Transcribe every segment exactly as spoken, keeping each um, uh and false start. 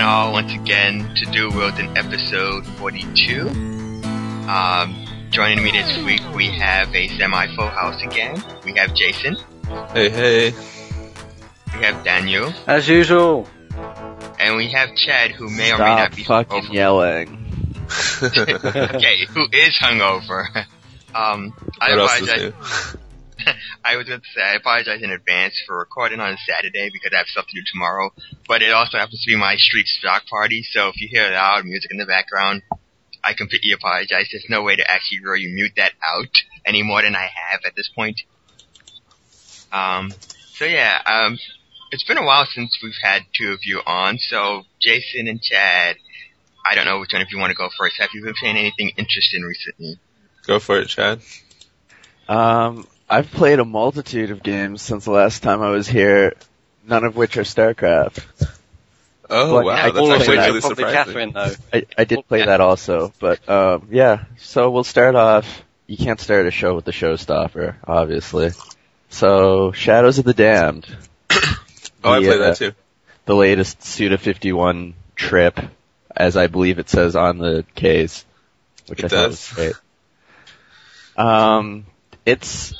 y'all once again to Do World in episode forty-two. Um, joining me this week we have a semi-full house again. We have Jason. Hey, hey. We have Daniel. As usual. And we have Chad, who may Stop or may not be fucking hungover. yelling. Okay, who is hungover? um, I What else is apologize. new? I was going to say, I apologize in advance for recording on a Saturday because I have stuff to do tomorrow, but it also happens to be my street stock party, so if you hear loud music in the background, I completely apologize. There's no way to actually really mute that out any more than I have at this point. Um, so yeah, um, it's been a while since we've had two of you on, so Jason and Chad, I don't know which one of you want to go first. Have you been playing anything interesting recently? Go for it, Chad. Um, I've played a multitude of games since the last time I was here, none of which are StarCraft. Oh, But wow, I- that's All of actually which are really probably surprising. Catherine, though. I, I did play Yeah. that also, but um, yeah. So we'll start off. You can't start a show with the showstopper, obviously. So Shadows of the Damned. Oh, I The, played uh, that too. The latest Suda fifty-one trip, as I believe it says on the case, which It I thought does. was great. Um, it's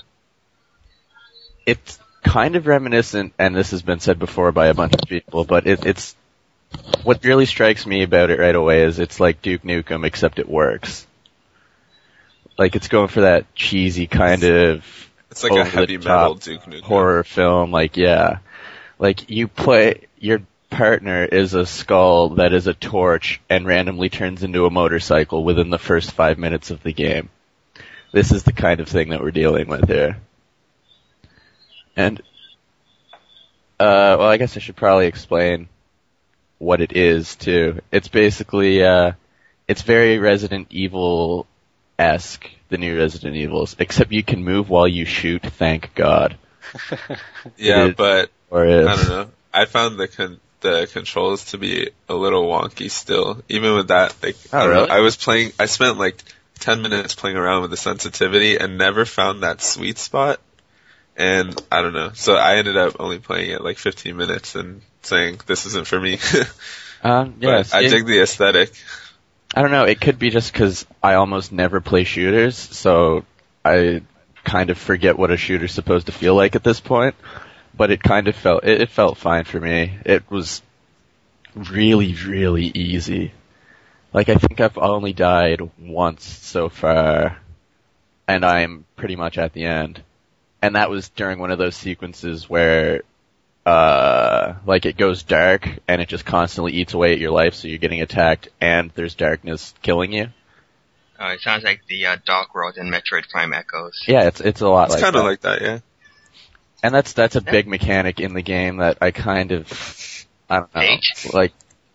it's kind of reminiscent, and this has been said before by a bunch of people, but it, it's what really strikes me about it right away is it's like Duke Nukem, except it works. Like it's going for that cheesy kind of It's like a over the heavy top metal Duke Nukem. horror film, like, yeah. Like, you play, your partner is a skull that is a torch and randomly turns into a motorcycle within the first five minutes of the game. This is the kind of thing that we're dealing with here. And, uh, well, I guess I should probably explain what it is, too. It's basically, uh, it's very Resident Evil-esque, the new Resident Evils, except you can move while you shoot, thank God. Yeah, It is- but Or is. I don't know. I found the con- the controls to be a little wonky still. Even with that, like, Oh, I don't know. really? I was playing, I spent like ten minutes playing around with the sensitivity and never found that sweet spot. And I don't know. So I ended up only playing it like fifteen minutes and saying, this isn't for me. Um, But yes, I it- dig the aesthetic. I don't know. It could be just because I almost never play shooters, so I kind of forget what a shooter's supposed to feel like at this point. But it kind of felt it, it felt fine for me. It was really, really easy. Like I think I've only died once so far, and I'm pretty much at the end. And that was during one of those sequences where, uh, like it goes dark and it just constantly eats away at your life, so you're getting attacked and there's darkness killing you. Uh, it sounds like the uh, Dark World in Metroid Prime Echoes. Yeah, it's it's a lot It's like kind that. of like that, yeah. And that's that's a big mechanic in the game that I kind of, I don't know, H? like,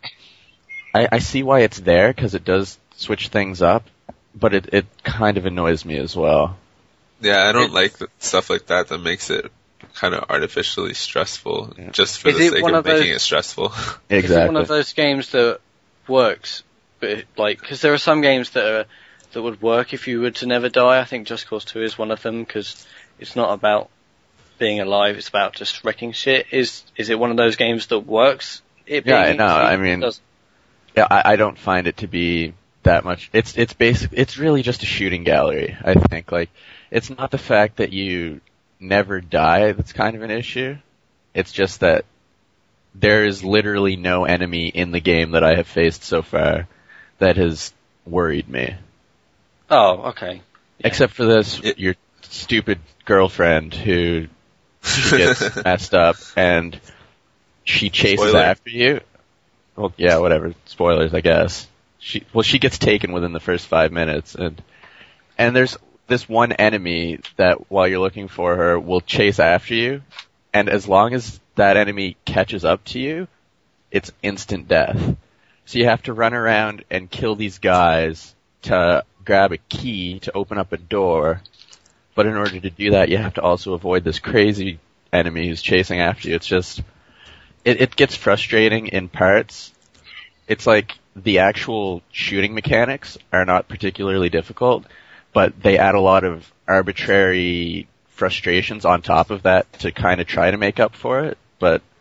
I, I see why it's there because it does switch things up, but it it kind of annoys me as well. Yeah, I don't It- like the stuff like that that makes it kind of artificially stressful Yeah. just for Is the it sake one of of making those- it stressful. Is it Exactly. one of those games that works, but like, because there are some games that are that would work if you were to never die. I think Just Cause two is one of them because it's not about being alive; it's about just wrecking shit. Is is it one of those games that works? It Yeah, being no, easy? I mean- Does- Yeah, I, I don't find it to be that much. It's it's basic. It's really just a shooting gallery. I think like it's not the fact that you never die that's kind of an issue. It's just that there is literally no enemy in the game that I have faced so far that has worried me, oh, okay. Yeah. except for this It- your stupid girlfriend who gets messed up and she chases Spoiler. after you. Well, yeah, whatever. Spoilers, I guess. She, well, she gets taken within the first five minutes, and and there's this one enemy that while you're looking for her will chase after you, and as long as that enemy catches up to you, it's instant death. So you have to run around and kill these guys to grab a key to open up a door, but in order to do that, you have to also avoid this crazy enemy who's chasing after you. It's just, it, it gets frustrating in parts. It's like the actual shooting mechanics are not particularly difficult, but they add a lot of arbitrary frustrations on top of that to kind of try to make up for it. But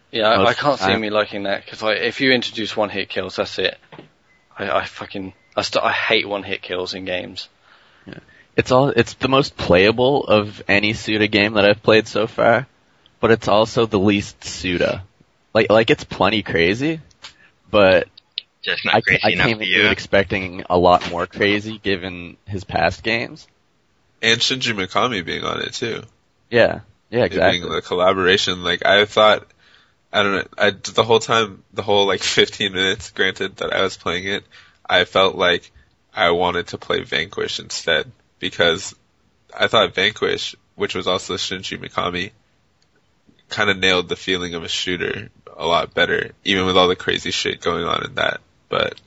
Yeah, I, I Most can't see time. me liking that because like, if you introduce one hit kills, that's it. I, I fucking I, st- I hate one hit kills in games. It's all it's the most playable of any Suda game that I've played so far, but it's also the least Suda. Like like it's plenty crazy, but Just not I, crazy I enough came for into you. it expecting a lot more crazy given his past games. And Shinji Mikami being on it too. Yeah, yeah, It exactly. being the collaboration. Like I thought, I don't know. I the whole time, the whole like fifteen minutes. Granted that I was playing it, I felt like I wanted to play Vanquish instead because I thought Vanquish, which was also Shinji Mikami, kind of nailed the feeling of a shooter a lot better, even with all the crazy shit going on in that. But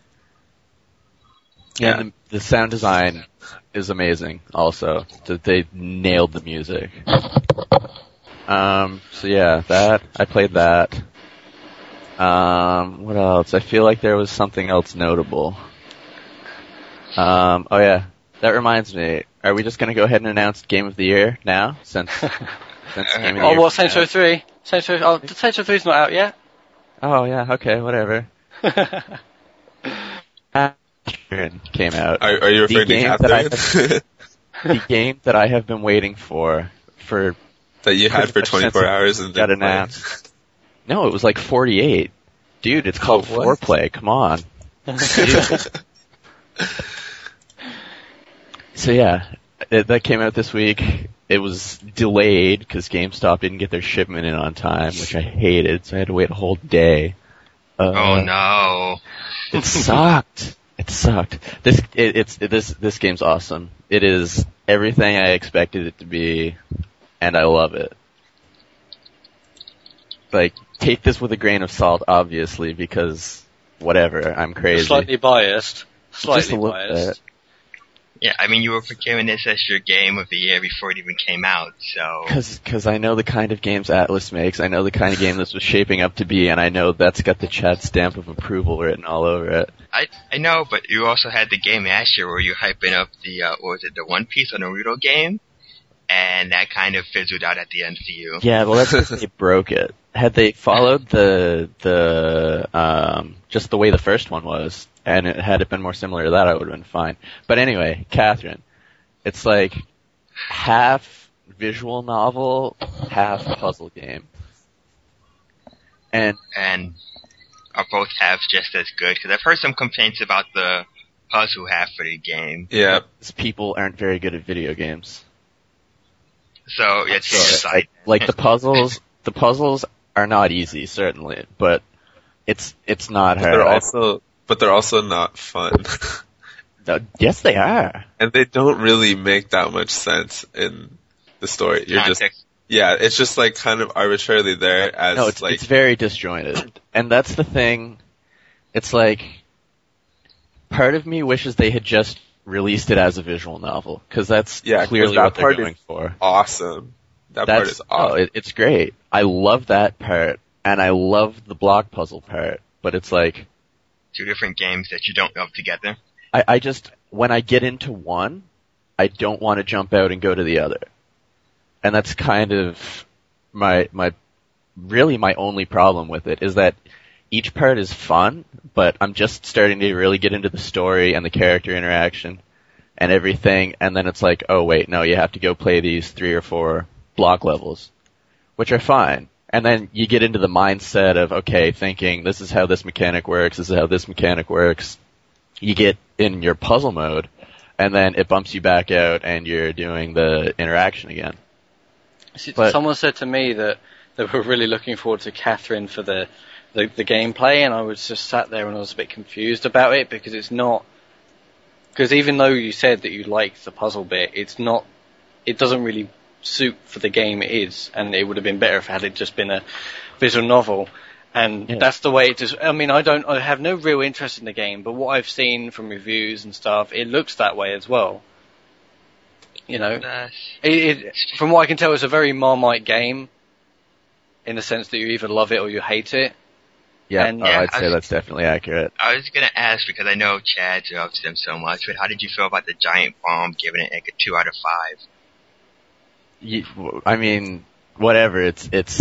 Yeah, yeah, and the, the sound design is amazing. Also, that they nailed the music. Um, so yeah, that I played that. Um, what else? I feel like there was something else notable. Um, oh yeah, that reminds me. Are we just gonna go ahead and announce Game of the Year now? Since since Game of the Oh, Year. what, Saints Row three? Saints Row, oh, Saints Row three's not out yet. Oh yeah, okay, whatever. Came out. are, are you The referring to game that I Catherine The game that I have been waiting for for that you had for pretty much twenty-four since it hours and got didn't play? announced. No, it was like forty-eight. Dude, it's called Oh, what? Foreplay. Come on. So yeah, it, that came out this week. It was delayed because GameStop didn't get their shipment in on time, which I hated. So I had to wait a whole day. Uh, Oh no. It sucked. It sucked. This it, it's it, this this game's awesome. It is everything I expected it to be, and I love it. Like, take this with a grain of salt, obviously, because whatever, I'm crazy. Slightly biased. Slightly Just a little biased. bit. Yeah, I mean, you were procuring this as your game of the year before it even came out, so... Cause, cause I know the kind of games Atlas makes, I know the kind of game this was shaping up to be, and I know that's got the Chad stamp of approval written all over it. I I know, but you also had the game last year where you hyping up the, uh, what was it, the One Piece or Naruto game? And that kind of fizzled out at the end for you. Yeah, well that's because they broke it. Had they followed the, the, um, just the way the first one was, and it had it been more similar to that, I would have been fine. But anyway, Catherine, it's like half visual novel, half puzzle game. And And are both halves just as good? Because I've heard some complaints about the puzzle half for the game. Yeah, people aren't very good at video games. So it's So, just like, like the puzzles, the puzzles are not easy, certainly, but it's it's not but hard. they're also but they're also not fun, Uh, yes, they are. and they don't really make that much sense in the story. You're just context. yeah, it's just like kind of arbitrarily there as No, it's like it's very disjointed, and that's the thing. It's like part of me wishes they had just released it as a visual novel, because that's Yeah, 'cause clearly that what they're part going is for. awesome. That part That's is oh, awesome. it, it's great. I love that part, and I love the block puzzle part. But it's like Two different games that you don't love together. I, I just when I get into one, I don't want to jump out and go to the other, and that's kind of my my really my only problem with it is that each part is fun, but I'm just starting to really get into the story and the character interaction and everything, and then it's like, oh wait, no, you have to go play these three or four block levels, which are fine. And then you get into the mindset of, okay, thinking, this is how this mechanic works, this is how this mechanic works. You get in your puzzle mode, and then it bumps you back out and you're doing the interaction again. See, But- someone said to me that they were really looking forward to Catherine for the, the, the gameplay, and I was just sat there and I was a bit confused about it because it's not. Because even though you said that you liked the puzzle bit, it's not. It doesn't really suit for the game it is, and it would have been better if it had just been a visual novel. And Yeah. that's the way it just. I mean, I don't. I have no real interest in the game, but what I've seen from reviews and stuff, it looks that way as well. You know. That's, It, it, from what I can tell, it's a very Marmite game, in the sense that you either love it or you hate it. Yeah, And- oh, Yeah, I'd I say was- that's definitely accurate. I was gonna ask because I know Chad loves them so much, but how did you feel about the giant bomb giving it like a two out of five? You, I mean, whatever. It's it's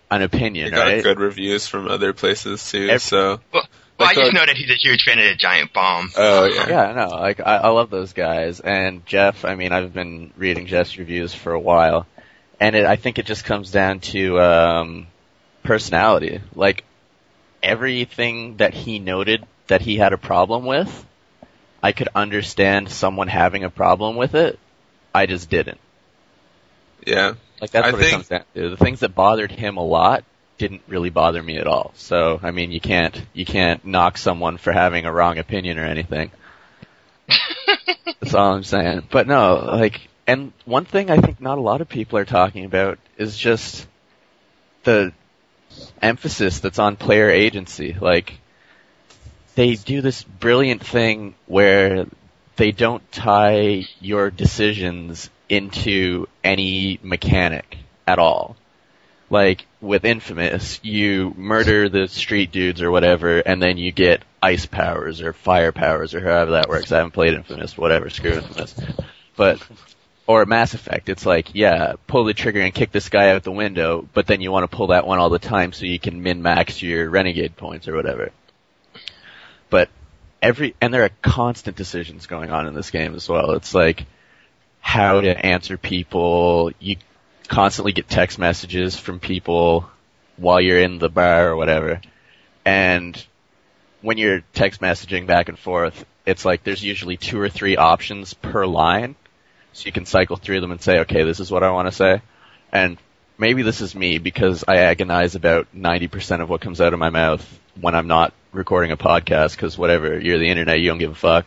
an opinion, He got right? good reviews from other places too. Every- so. Well, well Like I just the- know that he's a huge fan of the Giant Bomb. Oh yeah. Yeah, I know. Like I, I love those guys. And Jeff, I mean, I've been reading Jeff's reviews for a while, and it, I think it just comes down to um, personality. Like everything that he noted that he had a problem with, I could understand someone having a problem with it. I just didn't. Yeah. Like that's I what think- it comes down to. The things that bothered him a lot didn't really bother me at all. So, I mean, you can't you can't knock someone for having a wrong opinion or anything. That's all I'm saying. But no, like, and one thing I think not a lot of people are talking about is just the emphasis that's on player agency. Like, they do this brilliant thing where they don't tie your decisions into any mechanic at all. Like, with Infamous, you murder the street dudes or whatever, and then you get ice powers or fire powers or however that works. I haven't played Infamous, whatever, screw Infamous. But, or Mass Effect, it's like, yeah, pull the trigger and kick this guy out the window, but then you want to pull that one all the time so you can min-max your Renegade points or whatever. But every, and there are constant decisions going on in this game as well. It's like, how to answer people, you constantly get text messages from people while you're in the bar or whatever. And when you're text messaging back and forth, it's like there's usually two or three options per line. So you can cycle through them and say, okay, this is what I want to say. And maybe this is me because I agonize about ninety percent of what comes out of my mouth when I'm not recording a podcast because whatever, you're the internet, you don't give a fuck.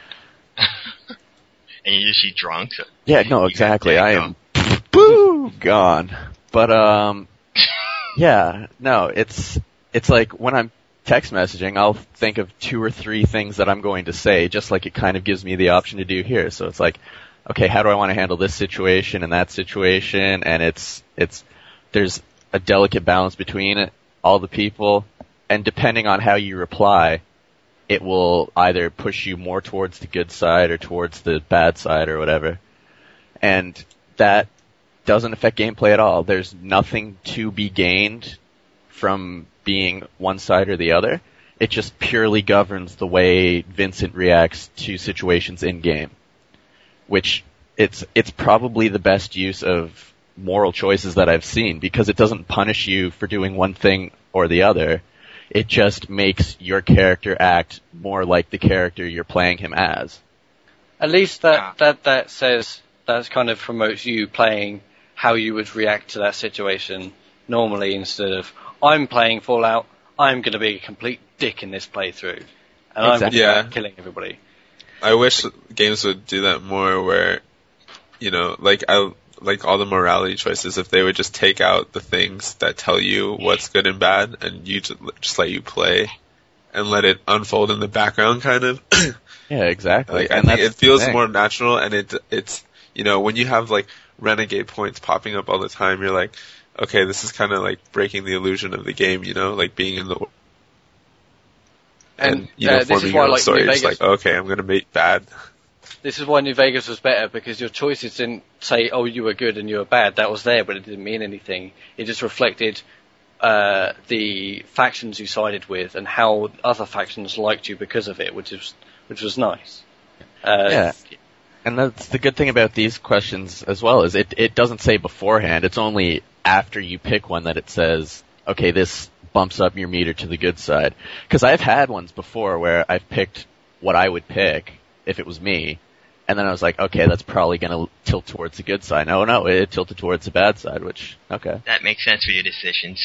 And you're usually drunk. So Yeah, no, you exactly. gotta I go. am boo gone. But um yeah, no, it's it's like when I'm text messaging, I'll think of two or three things that I'm going to say, just like it kind of gives me the option to do here. So it's like, okay, how do I want to handle this situation and that situation? And it's it's there's a delicate balance between it, all the people, and depending on how you reply, it will either push you more towards the good side or towards the bad side or whatever. And that doesn't affect gameplay at all. There's nothing to be gained from being one side or the other. It just purely governs the way Vincent reacts to situations in game. Which it's it's probably the best use of moral choices that I've seen because it doesn't punish you for doing one thing or the other. It just makes your character act more like the character you're playing him as. At least that, Ah. that, that says, that kind of promotes you playing how you would react to that situation normally instead of, I'm playing Fallout, I'm going to be a complete dick in this playthrough. And I'm going to Exactly. be Yeah. out killing everybody. I wish games would do that more where, you know, like I like all the morality choices, if they would just take out the things that tell you what's good and bad and you just, just let you play and let it unfold in the background kind of. Yeah, exactly. Like, I and think that's it feels the thing. more natural and it, it's, you know, when you have like renegade points popping up all the time, you're like, okay, this is kind of like breaking the illusion of the game, you know, like being in the and, And, you know, uh, this is forming why, your own like, story. New Just Vegas- like, okay, I'm gonna make bad. This is why New Vegas was better, because your choices didn't say, oh, you were good and you were bad. That was there, but it didn't mean anything. It just reflected uh, the factions you sided with and how other factions liked you because of it, which is which was nice. Uh, Yeah. And that's the good thing about these questions as well, is it, it doesn't say beforehand. It's only after you pick one that it says, okay, this bumps up your meter to the good side. Because I've had ones before where I've picked what I would pick if it was me, and then I was like, okay, that's probably going to tilt towards the good side. No, no, it tilted towards the bad side, which, okay. That makes sense for your decisions.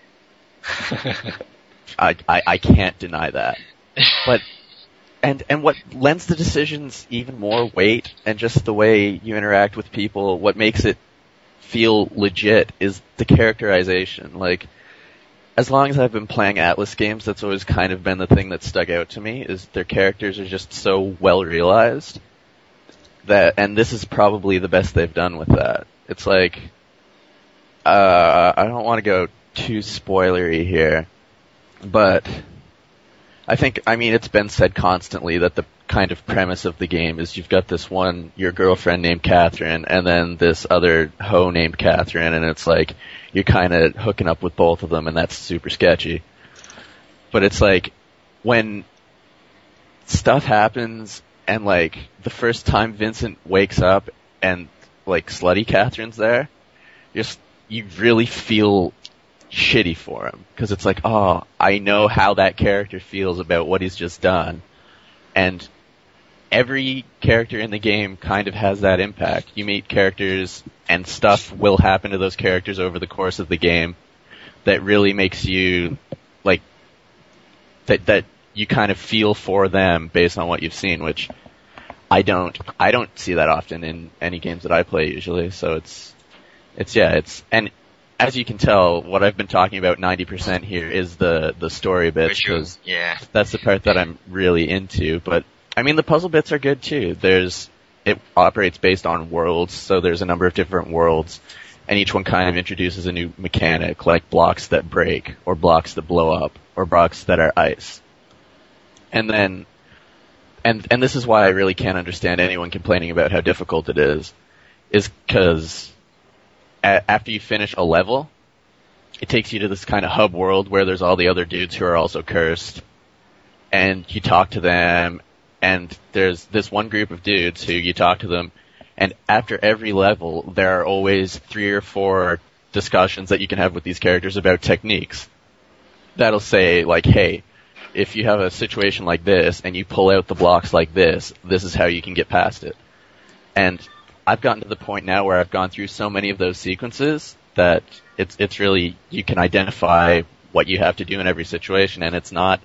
I, I, I can't deny that. But, and, and what lends the decisions even more weight and just the way you interact with people, what makes it feel legit is the characterization. Like, as long as I've been playing Atlas games, that's always kind of been the thing that stuck out to me, is their characters are just so well realized that, and this is probably the best they've done with that. It's like, uh, I don't want to go too spoilery here, but I think, I mean, it's been said constantly that the kind of premise of the game is you've got this one, your girlfriend named Catherine, and then this other hoe named Catherine, and it's like, you're kind of hooking up with both of them, and that's super sketchy. But it's like, when stuff happens, and like, the first time Vincent wakes up, and like, slutty Catherine's there, just, you really feel shitty for him. Because it's like, oh, I know how that character feels about what he's just done. And every character in the game kind of has that impact. You meet characters, and stuff will happen to those characters over the course of the game that really makes you, like, that that you kind of feel for them based on what you've seen, which I don't I don't see that often in any games that I play usually. So it's it's yeah, it's and as you can tell, what I've been talking about ninety percent here is the the story bits, because yeah. that's the part that I'm really into. But I mean, the puzzle bits are good too. There's it operates based on worlds, so there's a number of different worlds, and each one kind of introduces a new mechanic, like blocks that break, or blocks that blow up, or blocks that are ice. And then, and and this is why I really can't understand anyone complaining about how difficult it is, is because a- after you finish a level, it takes you to this kind of hub world where there's all the other dudes who are also cursed, and you talk to them. And there's this one group of dudes who you talk to them, and after every level, there are always three or four discussions that you can have with these characters about techniques. That'll say, like, hey, if you have a situation like this, and you pull out the blocks like this, this is how you can get past it. And I've gotten to the point now where I've gone through so many of those sequences that it's it's really, you can identify what you have to do in every situation, and it's not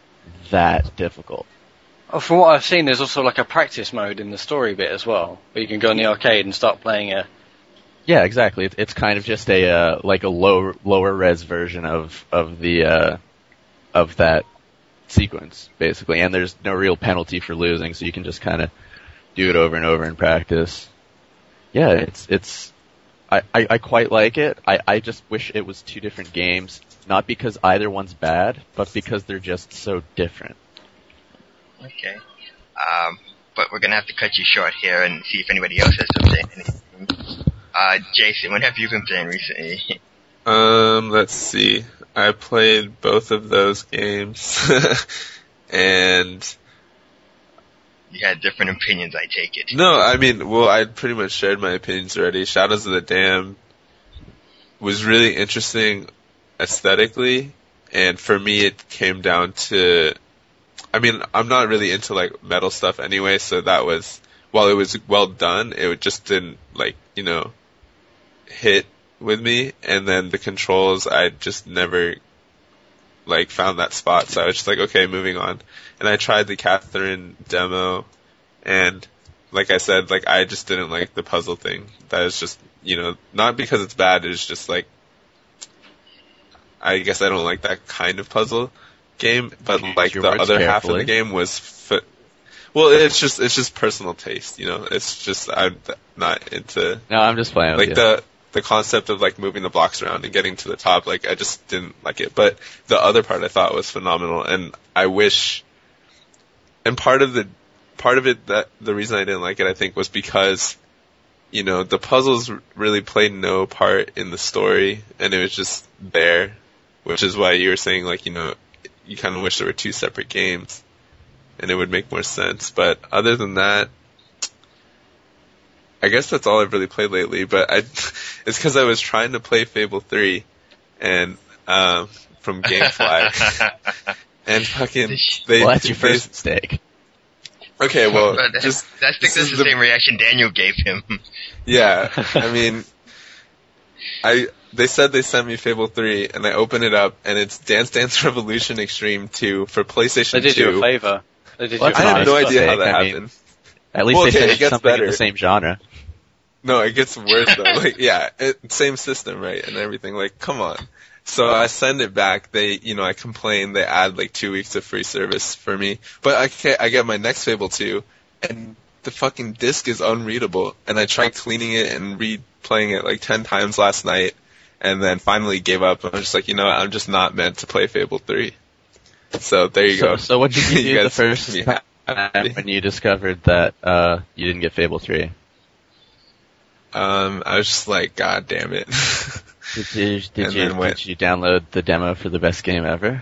that difficult. Oh, from what I've seen, there's also like a practice mode in the story bit as well, where you can go in the arcade and start playing it. Yeah, exactly. It's, it's kind of just a uh, like a low lower res version of of the uh, of that sequence, basically. And there's no real penalty for losing, so you can just kind of do it over and over in practice. Yeah, it's it's. I, I, I quite like it. I, I just wish it was two different games, not because either one's bad, but because they're just so different. Okay. Um, but we're gonna have to cut you short here and see if anybody else has to say anything. Uh, Jason, what have you been playing recently? Um, let's see. I played both of those games, and you had different opinions, I take it. No, I mean, well, I pretty much shared my opinions already. Shadows of the Dam was really interesting aesthetically, and for me it came down to, I mean, I'm not really into, like, metal stuff anyway, so that was, while it was well done, it just didn't, like, you know, hit with me, and then the controls, I just never, like, found that spot, so I was just like, okay, moving on. And I tried the Catherine demo, and, like I said, like, I just didn't like the puzzle thing. That is just, you know, not because it's bad, it's just, like, I guess I don't like that kind of puzzle game, but like the other carefully. half of the game was, fi- well, it's just it's just personal taste, you know. It's just I'm not into. No, I'm just playing. Like with the the concept of like moving the blocks around and getting to the top, like I just didn't like it. But the other part I thought was phenomenal, and I wish. And part of the part of it that the reason I didn't like it, I think, was because, you know, the puzzles really played no part in the story, and it was just there, which is why you were saying, like, you know, you kind of wish there were two separate games, and it would make more sense. But other than that, I guess that's all I've really played lately. But I, it's because I was trying to play Fable three, and um, from GameFly, and fucking they. Well, that's your they, first mistake. Okay, well, that's, just that's, that's the, the same reaction Daniel gave him. Yeah, I mean, I. They said they sent me Fable three, and I open it up, and it's Dance Dance Revolution Extreme two for PlayStation two. They did two. you a favor. They did well, you a I have no nice idea how mistake. that I happened. Mean, at least well, they okay, finished it gets something better. in the same genre. No, it gets worse though. Like, yeah, it, same system, right, and everything. Like, come on. So I send it back. They, you know, I complain. They add like two weeks of free service for me, but I can't, I get my next Fable two, and the fucking disc is unreadable. And I tried cleaning it and replaying it like ten times last night. And then finally gave up. I was just like, you know what, I'm just not meant to play Fable three. So there you so, go. So what did you do you the guys, first yeah. And when you discovered that uh, you didn't get Fable three. Um, I was just like, God damn it. Did you did And you then went- did you download the demo for the best game ever?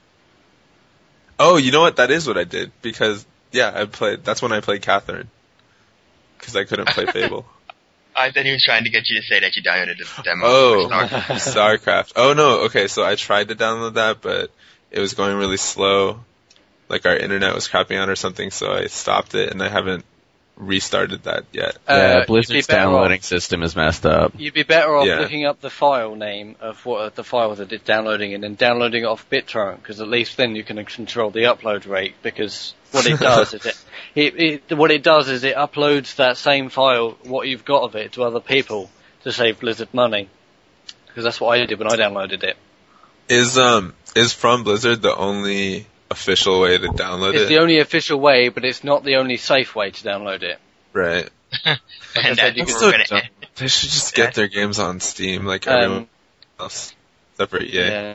Oh, you know what? That is what I did because yeah, I played. That's when I played Catherine because I couldn't play Fable. I thought he was trying to get you to say that you downloaded the demo. Oh, for Starcraft. StarCraft. Oh no, okay, so I tried to download that, but it was going really slow. Like our internet was crapping out or something, so I stopped it, and I haven't restarted that yet. Uh, yeah, you'd be Blizzard's better downloading off- system is messed up. You'd be better off Yeah. looking up the file name of what the file that it's downloading and then downloading it off BitTorrent, because at least then you can control the upload rate. Because what it does is it, it, it what it does is it uploads that same file, what you've got of it, to other people to save Blizzard money. Because that's what I did when I downloaded it. Is um is From Blizzard the only official way to download It's it? the only official way, but it's not the only safe way to download it. Right. I and said, that's you what can we're still gonna jump- They should just get Yeah. their games on Steam like Um, everyone else, except for E A. Yeah,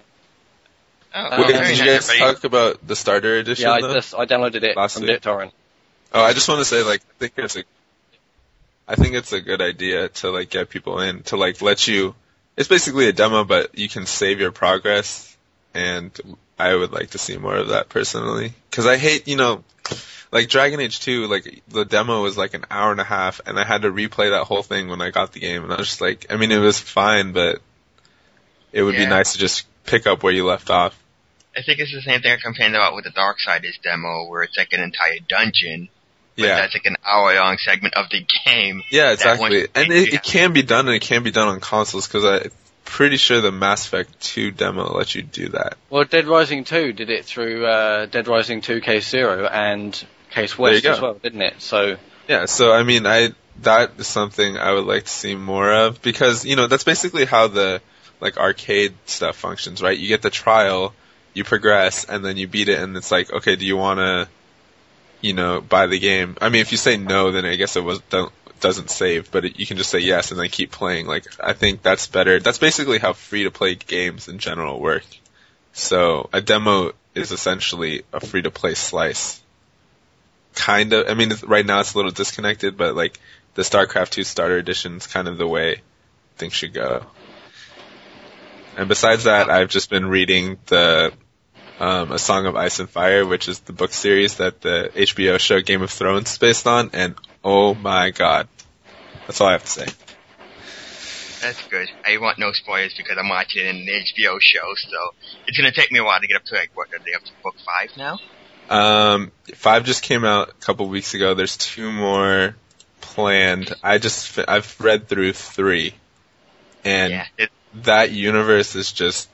Oh, Wait, Wait, very did you nice, guys everybody. talk about the starter edition? yeah. I though? just I downloaded it Last from week. BitTorrent. Oh, I just want to say, like, I think it's a, I think it's a good idea to like get people in to like let you. It's basically a demo, but you can save your progress, and I would like to see more of that personally. Because I hate, you know, like Dragon Age two, like the demo was like an hour and a half, and I had to replay that whole thing when I got the game, and I was just like, I mean, it was fine, but it would be Yeah. nice to just pick up where you left off. I think it's the same thing I complained about with the Darksiders demo, where it's like an entire dungeon. But Yeah. that's like an hour-long segment of the game. Yeah, that one- exactly. And you it, it have- can be done, and it can be done on consoles, because I'm pretty sure the Mass Effect two demo lets you do that. Well, Dead Rising two did it through uh, Dead Rising two Case Zero and Case There you West go. as well, didn't it? So Yeah, so I mean, I that is something I would like to see more of, because, you know, that's basically how the, like, arcade stuff functions, right? You get the trial, you progress, and then you beat it, and it's like, okay, do you want to, you know, buy the game? I mean, if you say no, then I guess it was don't doesn't save, but it, you can just say yes and then keep playing. Like, I think that's better. That's basically how free-to-play games in general work. So a demo is essentially a free-to-play slice. Kind of. I mean, it's, right now it's a little disconnected, but like the StarCraft two Starter Edition is kind of the way things should go. And besides that, I've just been reading the um, A Song of Ice and Fire, which is the book series that the H B O show Game of Thrones is based on, and oh my god. That's all I have to say. That's good. I want no spoilers because I'm watching it in the H B O show, so it's gonna take me a while to get up to like what are they up to book five now? Um, five just came out a couple weeks ago. There's two more planned. I just, fi- I've read through three. And yeah, it, that universe is just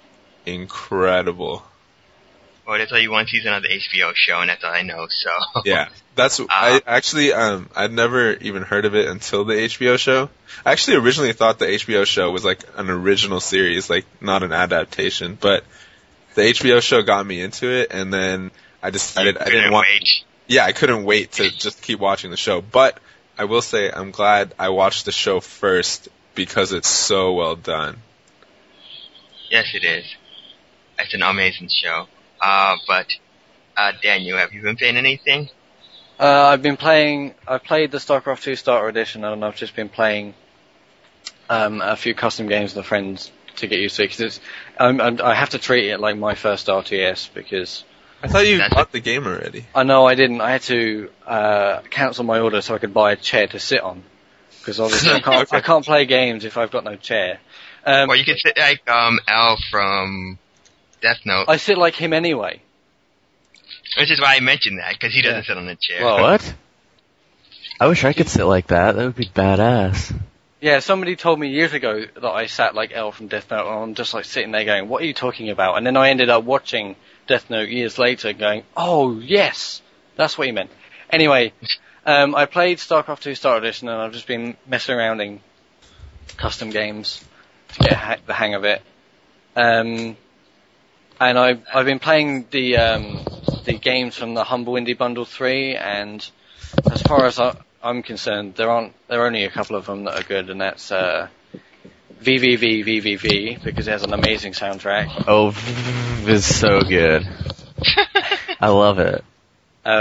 incredible. well, there's only one season of the H B O show, and that's all I know. So Yeah, that's, I actually, um, I'd never even heard of it until the H B O show. I actually originally thought the H B O show was like an original series, like not an adaptation, but the H B O show got me into it, and then I decided I didn't couldn't want, wait. yeah, I couldn't wait to just keep watching the show. But I will say I'm glad I watched the show first because it's so well done. Yes, it is. It's an amazing show. Uh, but uh, Daniel, have you been playing anything? uh, I've been playing. I played the StarCraft two Starter Edition, and I've just been playing um, a few custom games with friends to get used to it. Because it's, um, and I have to treat it like my first R T S because I thought you That's bought the game already. I know I didn't. I had to uh, cancel my order so I could buy a chair to sit on. Because obviously I can't, Okay. I can't play games if I've got no chair. Um, Or you could sit like um Al from Death Note, I sit like him anyway. which is why I mentioned that because he doesn't Yeah. sit on a chair. Well, What? I wish I could sit like that. That would be badass. Yeah, somebody told me years ago that I sat like L from Death Note, and I'm just like sitting there going, what are you talking about? And then I ended up watching Death Note years later going, oh yes, that's what you meant. Anyway, um, I played StarCraft two Starter Edition, and I've just been messing around in custom games to get ha- the hang of it. Um, and I've, I've been playing the, um, the games from the Humble Indie Bundle three, and as far as I, I'm concerned, there aren't, there are only a couple of them that are good, and that's, uh, V V V V V V, because it has an amazing soundtrack. Oh, is so good. I love it. Um,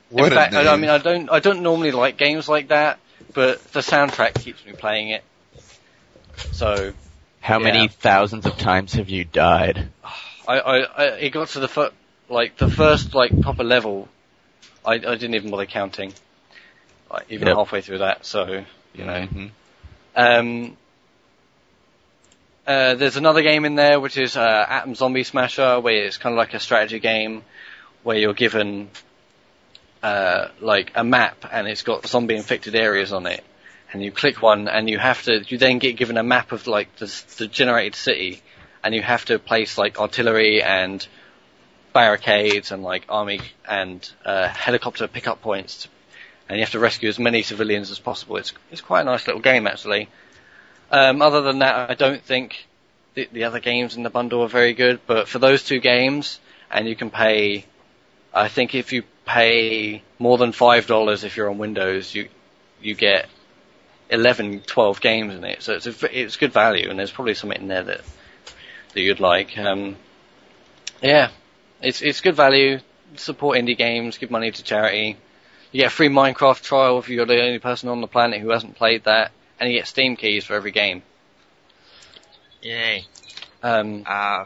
What In fact, a I, name. I mean, I don't, I don't normally like games like that, but the soundtrack keeps me playing it. So, How Yeah. many thousands of times have you died? I, I, I it got to the fir- like the first like proper level. I, I didn't even bother counting, like even Yep. halfway through that. So, you know. Mhm. Um, uh, there's another game in there which is uh, Atom Zombie Smasher, where it's kind of like a strategy game where you're given uh, like a map and it's got zombie infected areas on it, and you click one and you have to. You then get given a map of like the, the generated city, and you have to place like artillery and barricades and like army and uh, helicopter pickup points, to, and you have to rescue as many civilians as possible. It's it's quite a nice little game actually. Um, other than that, I don't think the, the other games in the bundle are very good. But for those two games, and you can pay, I think if you pay more than five dollars if you're on Windows, you you get eleven, twelve games in it. So it's a, it's good value, and there's probably something in there that that you'd like. Um, yeah, it's it's good value. Support indie games, give money to charity. You get a free Minecraft trial if you're the only person on the planet who hasn't played that, and you get Steam keys for every game. Yay. Um, Uh,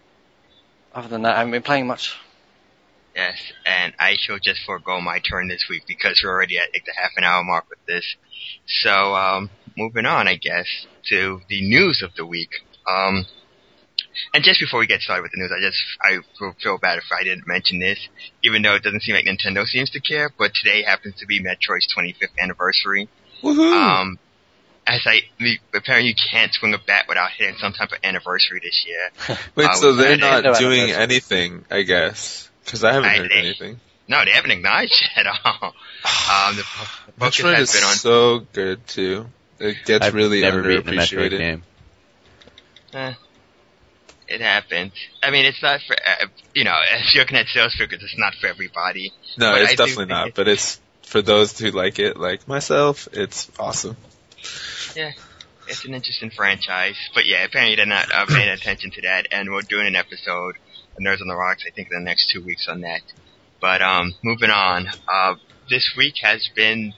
other than that, I haven't been playing much. yes, and I shall just forego my turn this week because we're already at like, the half an hour mark with this. So, um, moving on, I guess, to the news of the week. Um, and just before we get started with the news, I just, I will feel bad if I didn't mention this, even though it doesn't seem like Nintendo seems to care, but today happens to be Metroid's twenty-fifth anniversary. Woohoo! Um, as I, apparently you can't swing a bat without hitting some type of anniversary this year. Wait, uh, so with they're Nintendo not doing anniversary. anything, I guess. Because I haven't I- heard they- anything. No, they haven't acknowledged it at all. Um, the fo- focus Metroid has is been on, so good, too. It gets I've really never beaten a Metroid underappreciated. game. eh, it happens. I mean, it's not for, uh, you know, if you're looking at sales figures, it's not for everybody. No, But it's I do definitely think not. it- But it's for those who like it, like myself, it's awesome. Yeah, it's an interesting franchise. But yeah, apparently they're not uh, paying attention to that, and we're doing an episode of Nerds on the Rocks, I think, in the next two weeks on that. But um, moving on, uh, this week has been,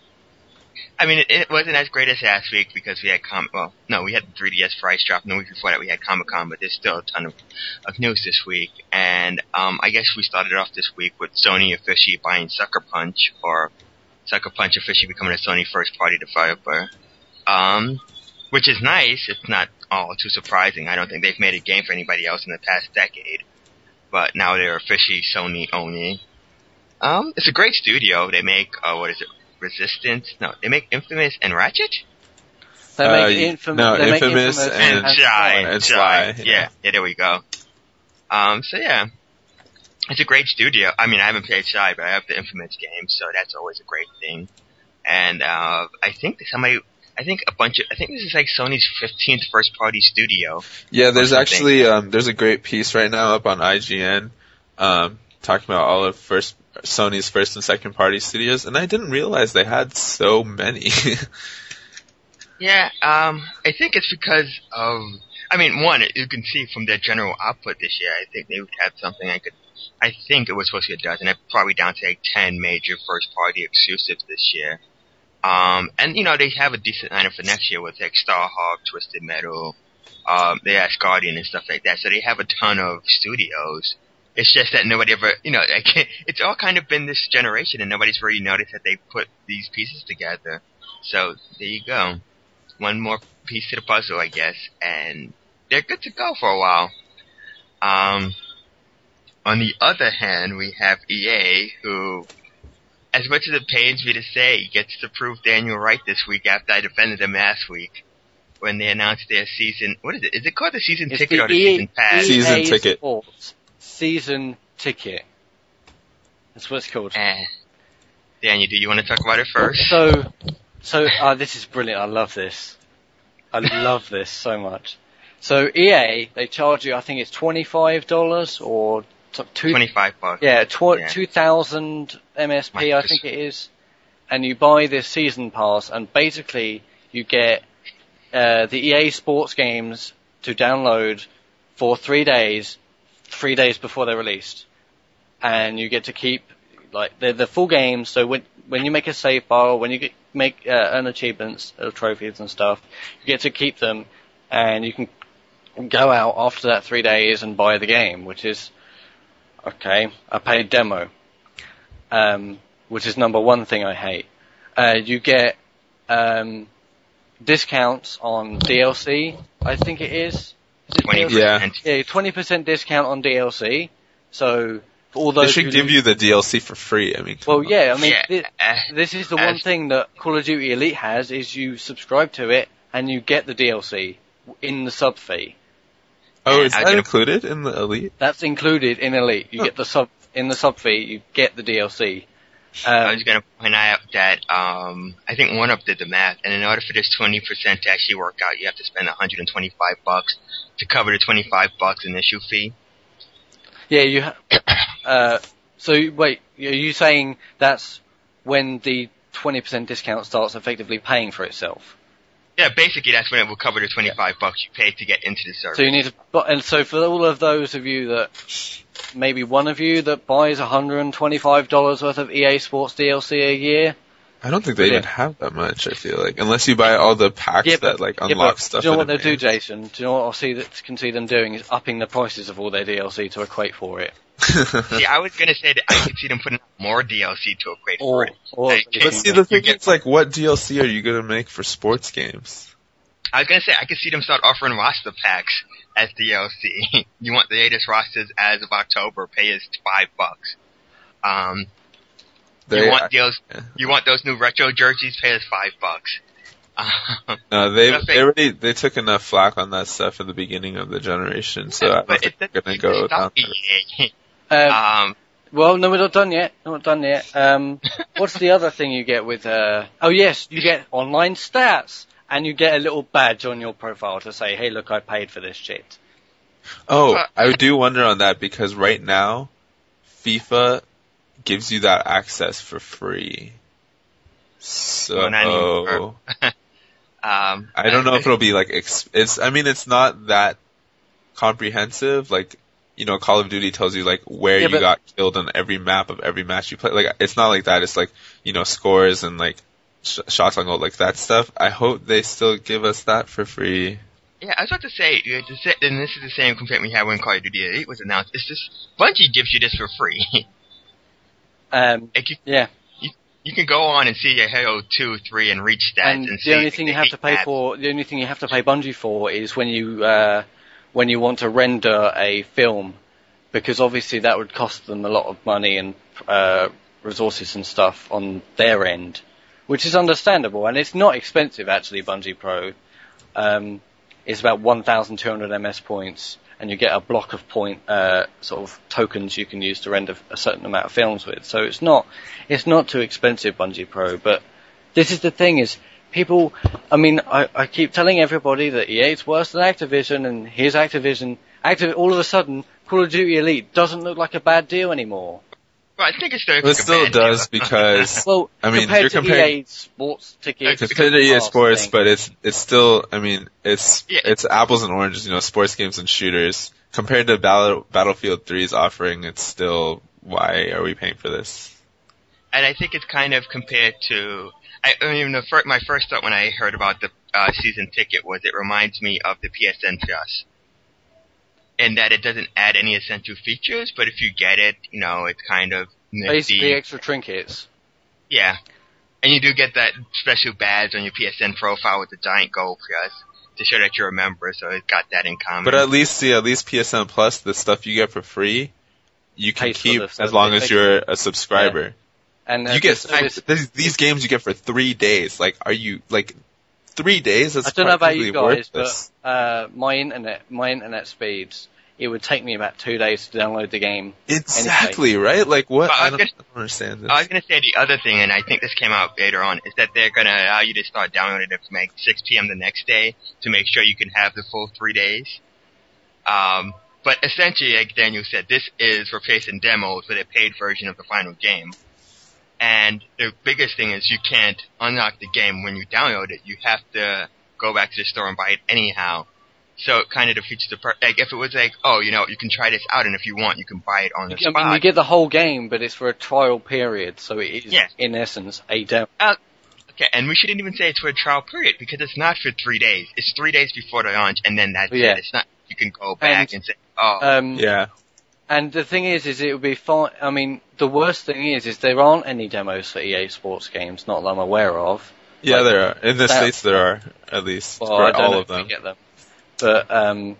I mean, it, it wasn't as great as last week because we had, com- well, no, we had the three D S price drop, and the week before that we had Comic-Con, but there's still a ton of, of news this week. And um, I guess we started off this week with Sony officially buying Sucker Punch, or Sucker Punch officially becoming a Sony first-party developer. Um, which is nice. It's not all too surprising. I don't think they've made a game for anybody else in the past decade. But now they're officially Sony only. Um, it's a great studio. They make, uh, what is it, Resistance? No, they make Infamous and Ratchet? They Uh, make Infam- no, they make Infamous Infamous and- And Shy. and Shy. Sly, Yeah. yeah. yeah, there we go. Um, so yeah. It's a great studio. I mean, I haven't played Shy, but I have the Infamous game, so that's always a great thing. And, uh, I think somebody, I think a bunch of, I think this is like Sony's fifteenth first party studio. Yeah, there's something. actually um, there's a great piece right now up on I G N um, talking about all of first Sony's first and second party studios, and I didn't realize they had so many. Yeah, um, I think it's because of, I mean, one, you can see from their general output this year, I think they would have something I could, I think it was supposed to be a dozen, and probably down to like ten major first party exclusives this year. Um, and you know, they have a decent lineup for next year with like Starhawk, Twisted Metal, um, they have Guardian and stuff like that, so they have a ton of studios. It's just that nobody ever, you know, like, it's all kind of been this generation and nobody's really noticed that they put these pieces together. So, there you go. One more piece to the puzzle, I guess, and they're good to go for a while. Um, on the other hand, we have E A, who, as much as it pains me to say, gets to prove Daniel right this week after I defended him last week, when they announced their season, what is it? Is it called the season It's ticket the or the E A season pass? Season E A ticket. Sports season ticket. That's what it's called. Eh. Daniel, do you want to talk about it first? So, so uh, this is brilliant. I love this. I love this so much. So E A, they charge you. I think it's twenty-five dollars or t- two. Twenty-five bucks. Yeah, tw- Yeah. two thousand M S P, I think it is. And you buy this season pass, and basically you get uh, the E A Sports games to download for three days, three days before they're released, and you get to keep like they're the full game. So when when you make a save file, when you get, make uh, earn achievements, uh, trophies and stuff, you get to keep them, and you can go out after that three days and buy the game, which is okay. A paid demo, um, which is number one thing I hate. Uh, you get um, discounts on D L C. I think it is. Is it twenty D L C? percent. Yeah, twenty percent discount on D L C. So for all those They should who give you the D L C for free. I mean, come well, on. yeah, I mean, Yeah, thi- uh, this is the as- one thing that Call of Duty Elite has, is you subscribe to it and you get the D L C in the sub fee. Oh, is I was that gonna- included in the Elite? That's included in Elite. You Huh. get the sub, in the sub fee, you get the D L C. I Um, was going to point out that um, I think OneUp did the math, and in order for this twenty percent to actually work out, you have to spend one hundred twenty-five bucks to cover the twenty-five bucks initial fee. yeah, you ha- uh, so wait, are you saying that's when the twenty percent discount starts effectively paying for itself? Yeah, basically that's when it will cover the twenty-five bucks you paid to get into the service. So you need to, but, and so for all of those of you that, maybe one of you that buys one hundred twenty-five dollars worth of E A Sports D L C a year. I don't think they Yeah. even have that much. I feel like unless you buy all the packs Yeah, but- that like yeah, unlock but stuff. do you know in what they'll do, advance. Jason? Do you know what I'll see that can see them doing is upping the prices of all their D L C to equate for it. See, I was going to say that I could see them putting more D L C to equate for Or, it. or Like, But see, the You thing get- is, like, what D L C are you gonna make for sports games? I was going to say, I could see them start offering roster packs as D L C. You want the latest rosters as of October, pay us five bucks. Um, They, you want deals, yeah. you want those new retro jerseys, pay us five bucks. Um, No, they Nothing. they already they took enough flack on that stuff at the beginning of the generation, so I don't but think it they're gonna go down. stop there. E A. um, Um, well, no, we're not done yet. No, we're not done yet. Um, what's the other thing you get with? Uh, oh yes, you get online stats, and you get a little badge on your profile to say, "Hey, look, I paid for this shit." Oh, Uh, I do wonder on that because right now, FIFA gives you that access for free. So Well, not anymore. um, I don't know if it'll be like ex- it's. I mean, it's not that comprehensive. Like, you know, Call of Duty tells you like where Yeah, you but- got killed on every map of every match you play. Like, it's not like that. It's like, you know, scores and like sh- shots on goal, like that stuff. I hope they still give us that for free. Yeah, I was about to say, you had to say, and this is the same complaint we had when Call of Duty Elite was announced. It's just Bungie gives you this for free. Um, Like you, yeah, you can go on and see your Halo two, three, and Reach stats, and and, see the only if thing they you have hate to pay that. for, the only thing you have to pay Bungie for is when you uh, when you want to render a film, because obviously that would cost them a lot of money and uh, resources and stuff on their end, which is understandable, and it's not expensive actually. Bungie Pro, um, it's about one thousand two hundred M S points, and you get a block of point uh, sort of tokens you can use to render a certain amount of films with. So it's not it's not too expensive, Bungie Pro. But this is the thing: is people. I mean, I, I keep telling everybody that E A's worse than Activision, and here's Activision. Activ- all of a sudden, Call of Duty Elite doesn't look like a bad deal anymore. Well, I think it still, It looks still like a bad does deal. because Well, I mean, compared you're to comparing- E A sports tickets, compared to E A pass Sports, thing. but it's it's still. I mean, it's Yeah. it's apples and oranges. You know, sports games and shooters compared to Battle, Battlefield three's offering. It's still, why are we paying for this? And I think it's kind of compared to. I, I mean, the fir- my first thought when I heard about the uh, season ticket was it reminds me of the P S N Plus, in that it doesn't add any essential features, but if you get it, you know, it's kind of nifty. basically extra trinkets. Yeah, and you do get that special badge on your P S N profile with the giant gold plus to show that you're a member. So it's got that in common. But at least, see, at least P S N Plus, the stuff you get for free, you can Pays for keep the as service. long as you're a subscriber. And uh, You get this- this- these, these games you get for three days. Like, are you like three days? That's I don't know about you practically guys, worthless. but uh, my internet, my internet speeds, it would take me about two days to download the game. Exactly right. Like, what? But I I don't, guess- I don't understand this. I was going to say the other thing, and I think this came out later on, is that they're going to allow you to start downloading it from like six p.m. the next day to make sure you can have the full three days. Um, but essentially, like Daniel said, this is replacing demos with a paid version of the final game. And the biggest thing is you can't unlock the game when you download it. You have to go back to the store and buy it anyhow. So it kind of defeats the pur- like if it was like, oh, you know, you can try this out, and if you want, you can buy it on the I spot. mean, you get the whole game, but it's for a trial period, so it is, Yeah. in essence, a demo. Uh, okay, and we shouldn't even say it's for a trial period because it's not for three days. It's three days before the launch, and then that's Yeah. it. It's not. You can go back and, And, say, oh, Um, Yeah. And the thing is, is it would be fine. I mean, the worst thing is, is there aren't any demos for E A Sports games, not that I'm aware of. Yeah, Like, there are. In the that- States there are, at least. Well, for I don't all know of if we them. get them. But um,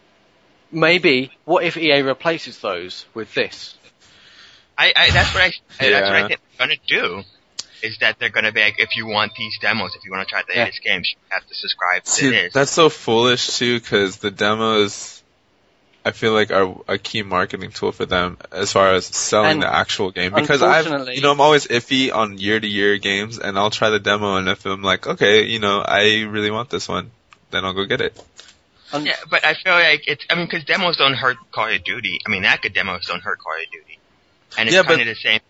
maybe, what if E A replaces those with this? I, I that's what I I- that's what I Yeah. think they're gonna do. Is that they're gonna be like, if you want these demos, if you want to try the Yeah. latest games, you have to subscribe to See, this. that's so foolish too, because the demos, I feel like, are a key marketing tool for them as far as selling And the actual game. Because I've, unfortunately- you know, I'm always iffy on year-to-year games, and I'll try the demo, and if I'm like, okay, you know, I really want this one, then I'll go get it. Un- Yeah, but I feel like it's. I mean, because demos don't hurt Call of Duty. I mean, that good demos don't hurt Call of Duty, and it's Yeah, kind but- of the same.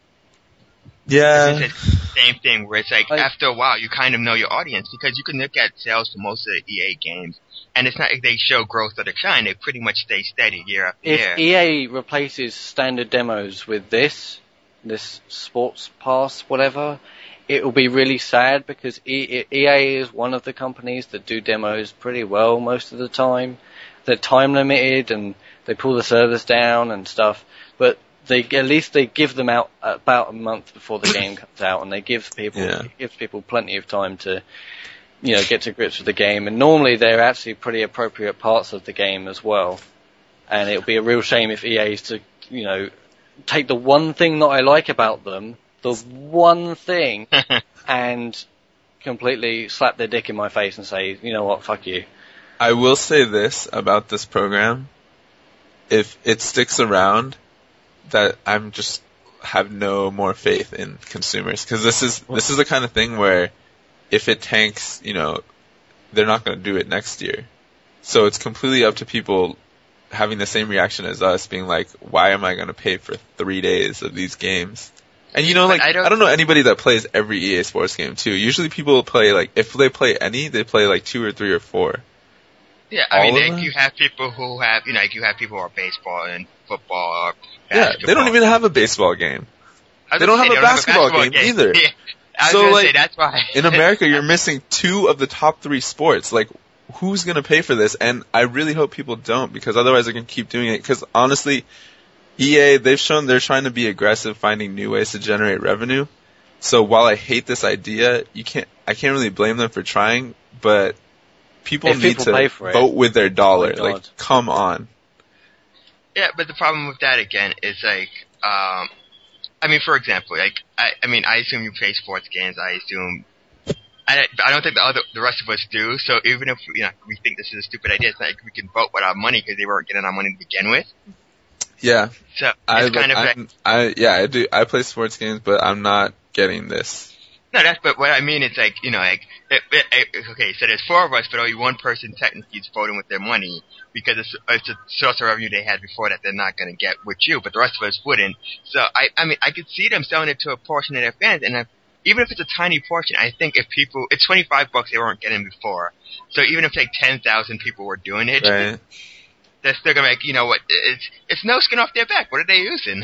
Yeah. It's the same thing where it's like, Like- after a while you kind of know your audience because you can look at sales for most of the E A games, and it's not like they show growth or decline. They pretty much stay steady year after If year. E A replaces standard demos with this, this Sports Pass, whatever, it will be really sad because E- E A is one of the companies that do demos pretty well most of the time. They're time limited and they pull the servers down and stuff, but they at least they give them out about a month before the game comes out, and they give people Yeah. it gives people plenty of time to, you know, get to grips with the game. And normally they're actually pretty appropriate parts of the game as well. And it would be a real shame if E A is to, you know, take the one thing that I like about them, the one thing, and completely slap their dick in my face and say, you know what, fuck you. I will say this about this program. If it sticks around, that I'm just have no more faith in consumers. Because this is, this is the kind of thing where if it tanks, you know, they're not going to do it next year. So it's completely up to people having the same reaction as us, being like, why am I going to pay for three days of these games? And you know, But like, I I don't- don't, know anybody that plays every E A Sports game too. Usually people play, like, if they play any, they play like two or three or four. Yeah, I All mean, of like, them? you have people who have, you know, like you have people who are baseball and football or Yeah, basketball. they don't even have a baseball game. I was they gonna don't say, have a basketball game either. Yeah, I was So, gonna like, say that's why. In America, you're missing two of the top three sports. Like, who's going to pay for this? And I really hope people don't, because otherwise they're going to keep doing it. Because honestly, E A, they've shown they're trying to be aggressive, finding new ways to generate revenue. So while I hate this idea, you can't, I can't really blame them for trying, but people If need people to pay for it. vote with their dollar. Oh my like, God. come on. Yeah, but the problem with that again is like, um, I mean, for example, like, I, I mean, I assume you play sports games. I assume, I, I don't think the other, the rest of us do. So even if you know we think this is a stupid idea, it's not like we can vote with our money because they weren't getting our money to begin with. Yeah, So it's I, kind of like, I'm- I, yeah, I do. I play sports games, but I'm not getting this. no, that's but what I mean is like, you know, like, it, it, it, okay, so there's four of us, but only one person technically is voting with their money because it's, it's a source of revenue they had before that they're not going to get with you, but the rest of us wouldn't. So I, I mean, I could see them selling it to a portion of their fans, and if, even if it's a tiny portion, I think if people, it's twenty-five bucks they weren't getting before. So even if like ten thousand people were doing it, Right? they're still gonna make, you know what, it's, it's no skin off their back. What are they using?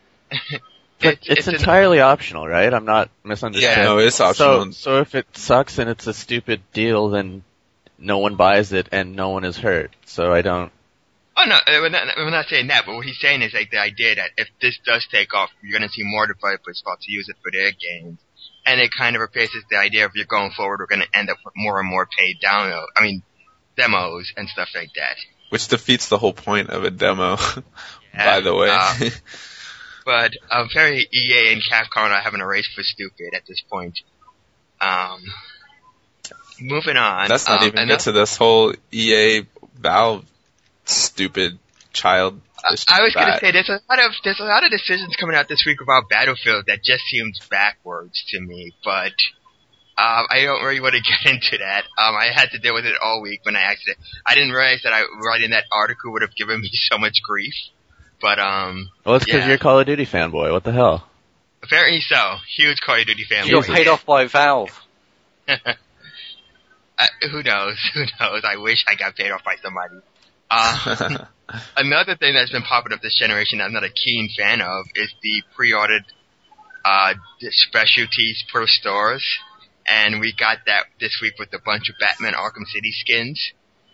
But it's, an- entirely optional, right? I'm not misunderstanding. Yeah, no, it's optional. So, so if it sucks and it's a stupid deal, then no one buys it and no one is hurt. So I don't. Oh no, uh, we're not, we're not saying that, but what he's saying is like the idea that if this does take off, you're going to see more developers start to use it for their games, and it kind of replaces the idea of you're going forward, we're going to end up with more and more paid download, I mean, demos and stuff like that. Which defeats the whole point of a demo, Yeah, by the way. uh, But um, very E A and Capcom are having a race for stupid at this point. Um, moving on. Let's not um, even and get to this whole E A Valve stupid child. I was going to say there's a lot of there's a lot of decisions coming out this week about Battlefield that just seems backwards to me, but um, I don't really want to get into that. Um, I had to deal with it all week when I actually I didn't realize that I writing that article would have given me so much grief. But um, Well, it's because yeah. you're a Call of Duty fanboy. What the hell? apparently so. Huge Call of Duty fan. You got paid off by Valve. Uh, who knows? Who knows? I wish I got paid off by somebody. Uh, another thing that's been popping up this generation that I'm not a keen fan of is the pre-ordered uh, specialties per stores. And we got that this week with a bunch of Batman Arkham City skins.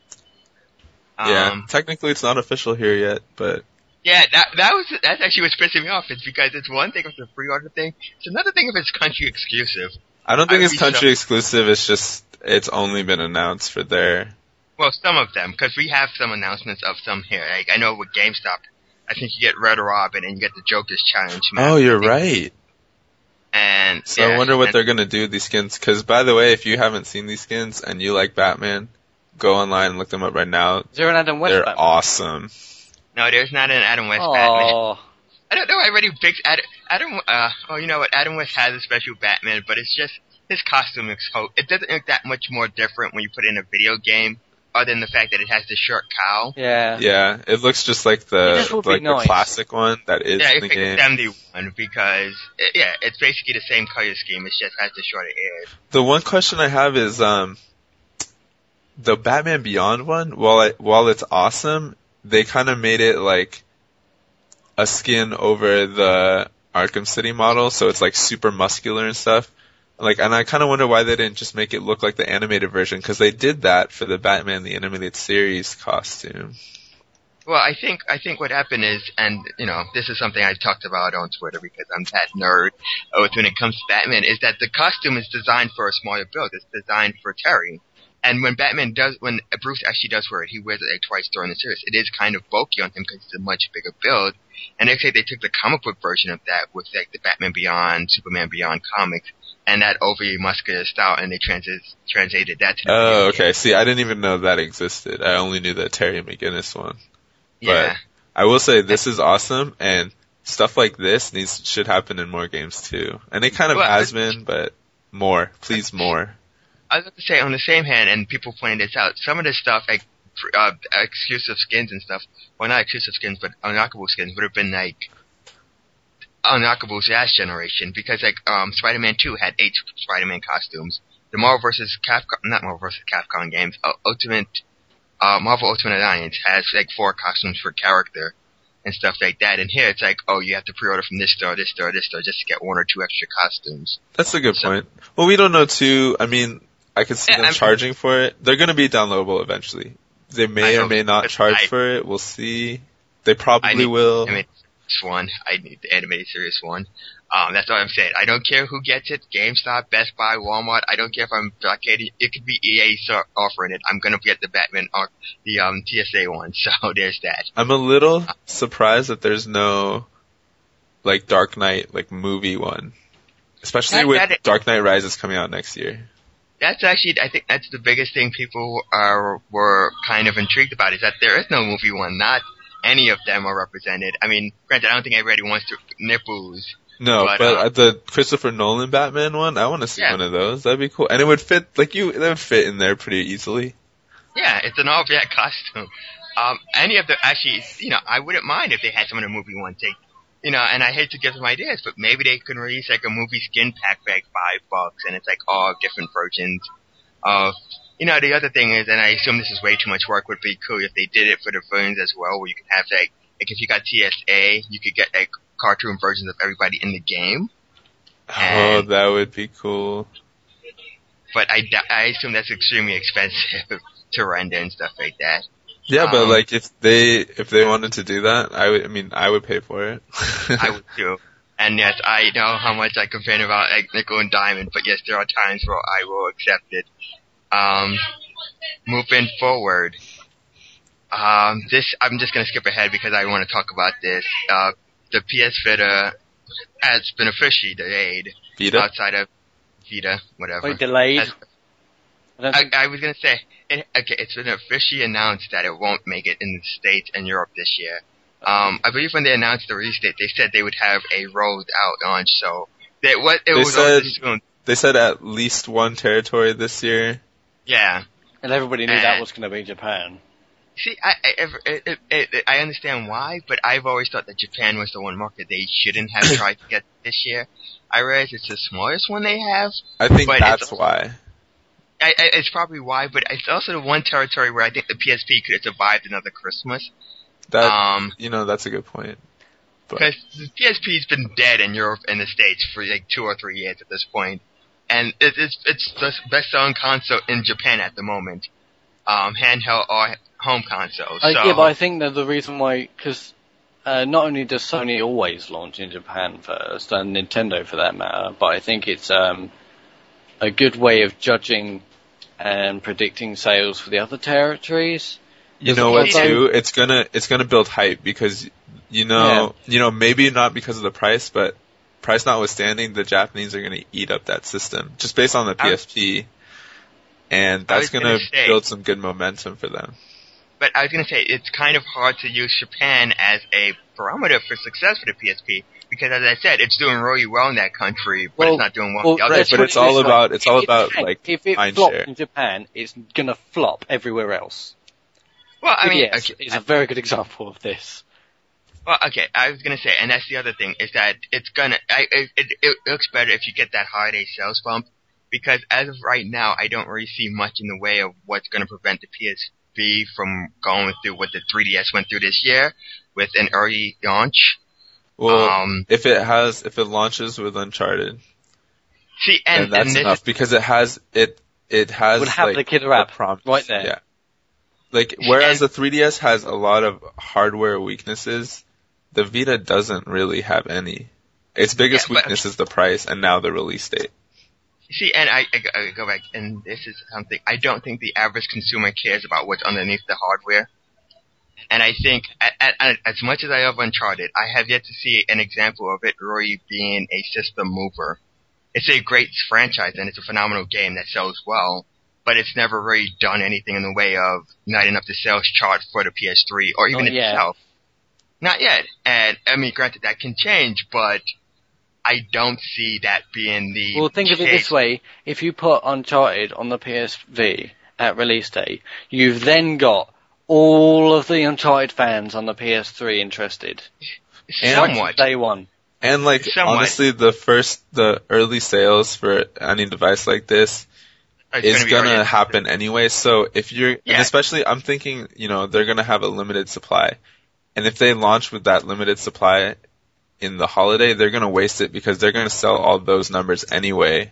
Um, yeah, technically it's not official here yet, but... Yeah, that that was that's actually what's pissing me off. It's because it's one thing if it's a pre-order thing. It's another thing if it's country exclusive. I don't think I it's country so- exclusive, it's just, it's only been announced for there. Well, some of them, because we have some announcements of some here. Like, I know with GameStop, I think you get Red Robin and you get the Joker's Challenge map. Oh, you're right. And So yeah, I wonder what and, they're gonna do with these skins, cause by the way, if you haven't seen these skins and you like Batman, go online and look them up right now. Is there an Adam West They're Batman? awesome. No, there's not an Adam West Batman. Oh, I don't know. I already picked Adam. Adam. Uh, oh, you know what? Adam West has a special Batman, but it's just his costume is so. It doesn't look that much more different when you put it in a video game, other than the fact that it has the short cowl. yeah. Yeah, it looks just like It the just would be like nice. the classic one that is Yeah, in it's the like game. seventy-one because it, yeah, it's basically the same color scheme. It just has the shorter ears. The one question I have is um the Batman Beyond one, while it, while it's awesome, they kind of made it like a skin over the Arkham City model, so it's like super muscular and stuff. Like, and I kind of wonder why they didn't just make it look like the animated version, because they did that for the Batman the Animated Series costume. Well, I think I think what happened is, and you know, this is something I've talked about on Twitter because I'm that nerd uh, when it comes to Batman, is that the costume is designed for a smaller build. It's designed for Terry. And when Batman does, when Bruce actually does wear it, he wears it like twice during the series. It is kind of bulky on him because it's a much bigger build. And they say they took the comic book version of that with like the Batman Beyond, Superman Beyond comics, and that overly muscular style, and they trans- translated that to the Oh, video okay. game. See, I didn't even know that existed. I only knew the Terry McGinnis one. Yeah. But I will say this is awesome, and stuff like this needs should happen in more games too. And it kind of Well, has I- been, but more, please more. I was about to say, on the same hand, and people pointed this out, some of this stuff, like, uh, exclusive skins and stuff, well, not exclusive skins, but unlockable skins would have been, like, unlockables last generation, because, like, um, Spider-Man two had eight Spider-Man costumes. The Marvel versus Capcom, not Marvel versus Capcom games, uh, Ultimate, uh, Marvel Ultimate Alliance has, like, four costumes per character and stuff like that. And here it's like, oh, you have to pre-order from this store, this store, this store, just to get one or two extra costumes. That's a good So- point. Well, we don't know too. I mean, I could see Yeah, them I'm- charging for it. They're going to be downloadable eventually. They I may or hope may so, not but charge I- for it. We'll see. They probably I need will. the animated series one. I need the animated series one. Um, that's all I'm saying. I don't care who gets it. GameStop, Best Buy, Walmart. I don't care if I'm blockaded. It could be E A so- offering it. I'm gonna get the Batman, or the um T S A one. So there's that. I'm a little surprised that there's no like Dark Knight like movie one, especially That- with that- Dark Knight Rises coming out next year. That's actually, I think that's the biggest thing people are were kind of intrigued about, is that there is no movie one. Not any of them are represented. I mean, granted, I don't think everybody wants to nipples. No, But, but, uh, uh, the Christopher Nolan Batman one, I want to see Yeah. one of those. That'd be cool, and it would fit like you. That would fit in there pretty easily. Yeah, it's an all black costume. Um, any of the, actually, you know, I wouldn't mind if they had some of the movie one take, you know, and I hate to give them ideas, but maybe they can release like a movie skin pack for like five bucks, and it's like all different versions of, you know, the other thing is, and I assume this is way too much work, would be cool if they did it for the phones as well, where you could have like, like if you got T S A, you could get like cartoon versions of everybody in the game. Oh, And- that would be cool. But I, d- I assume that's extremely expensive to render and stuff like that. Yeah, but Um, like if they if they wanted to do that, I would. I mean, I would pay for it. I would too. And yes, I know how much I complain about like nickel and diamond, but yes, there are times where I will accept it. Um, moving forward, um, this I'm just gonna skip ahead because I want to talk about this. Uh, the P S Vita has been officially delayed Vita. outside of Vita, whatever. Wait, delayed? Has- I don't I, think, I was gonna say, it, okay, it's been officially announced that it won't make it in the States and Europe this year. Um, I believe when they announced the release date, they said they would have a rolled out launch, so they, what, it They was said- always assumed, They said at least one territory this year. yeah. and everybody knew that Uh, was going to be Japan. See, I, I, ever- it, it, it, I understand why, but I've always thought that Japan was the one market they shouldn't have tried to get this year. I realize it's the smallest one they have, I think But that's it's- why. I, I, it's probably why, but it's also the one territory where I think the P S P could have survived another Christmas. That, um, you know, that's a good point. Because the P S P's been dead in Europe and the States for like two or three years at this point. And it, it's, it's the best-selling console in Japan at the moment. Um, handheld or home console. So. Uh, yeah, but I think that the reason why, because uh, not only does Sony always launch in Japan first, and Nintendo for that matter, but I think it's um, a good way of judging and predicting sales for the other territories. You know what, too? It's gonna, it's gonna build hype because, you know, yeah. you know, maybe not because of the price, but price notwithstanding, the Japanese are gonna eat up that system just based on the P S P, and that's gonna, gonna say, build some good momentum for them. But I was gonna say, it's kind of hard to use Japan as a barometer for success for the P S P, because as I said, it's doing really well in that country, but well, it's not doing well well, in the other Right, but it's all about, it's all about, can, like, if it mind flops share. in Japan, it's gonna flop everywhere else. Well, I mean, yes, okay, it's a very good example of this. Well, okay, I was gonna say, and that's the other thing, is that it's gonna, I, it, it, it looks better if you get that holiday sales bump, because as of right now, I don't really see much in the way of what's gonna prevent the P S P from going through what the three D S went through this year, with an early launch. Well, um, if it has, if it launches with Uncharted, see, and, then that's and this enough, is, because it has, it, it has, would have like, the killer app promise, right there. Yeah. Like, whereas the three D S has a lot of hardware weaknesses, the Vita doesn't really have any. Its biggest yeah, but, weakness is the price and now the release date. See, and I, I, I go back, and this is something, I don't think the average consumer cares about what's underneath the hardware. And I think, at, at, at, as much as I love Uncharted, I have yet to see an example of it really being a system mover. It's a great franchise, and it's a phenomenal game that sells well, but it's never really done anything in the way of lighting up the sales chart for the P S three, or even Not yet. itself. Not yet. And, I mean, granted, that can change, but I don't see that being the Well, think case. of it this way. If you put Uncharted on the P S V at release date, you've then got all of the Uncharted fans on the P S three interested. Somewhat. Day one. And like, Somewhat. honestly, the first, the early sales for any device like this It's is gonna be gonna early. happen anyway. So if you're, Yeah. and especially, I'm thinking, you know, they're gonna have a limited supply. And if they launch with that limited supply in the holiday, they're gonna waste it because they're gonna sell all those numbers anyway.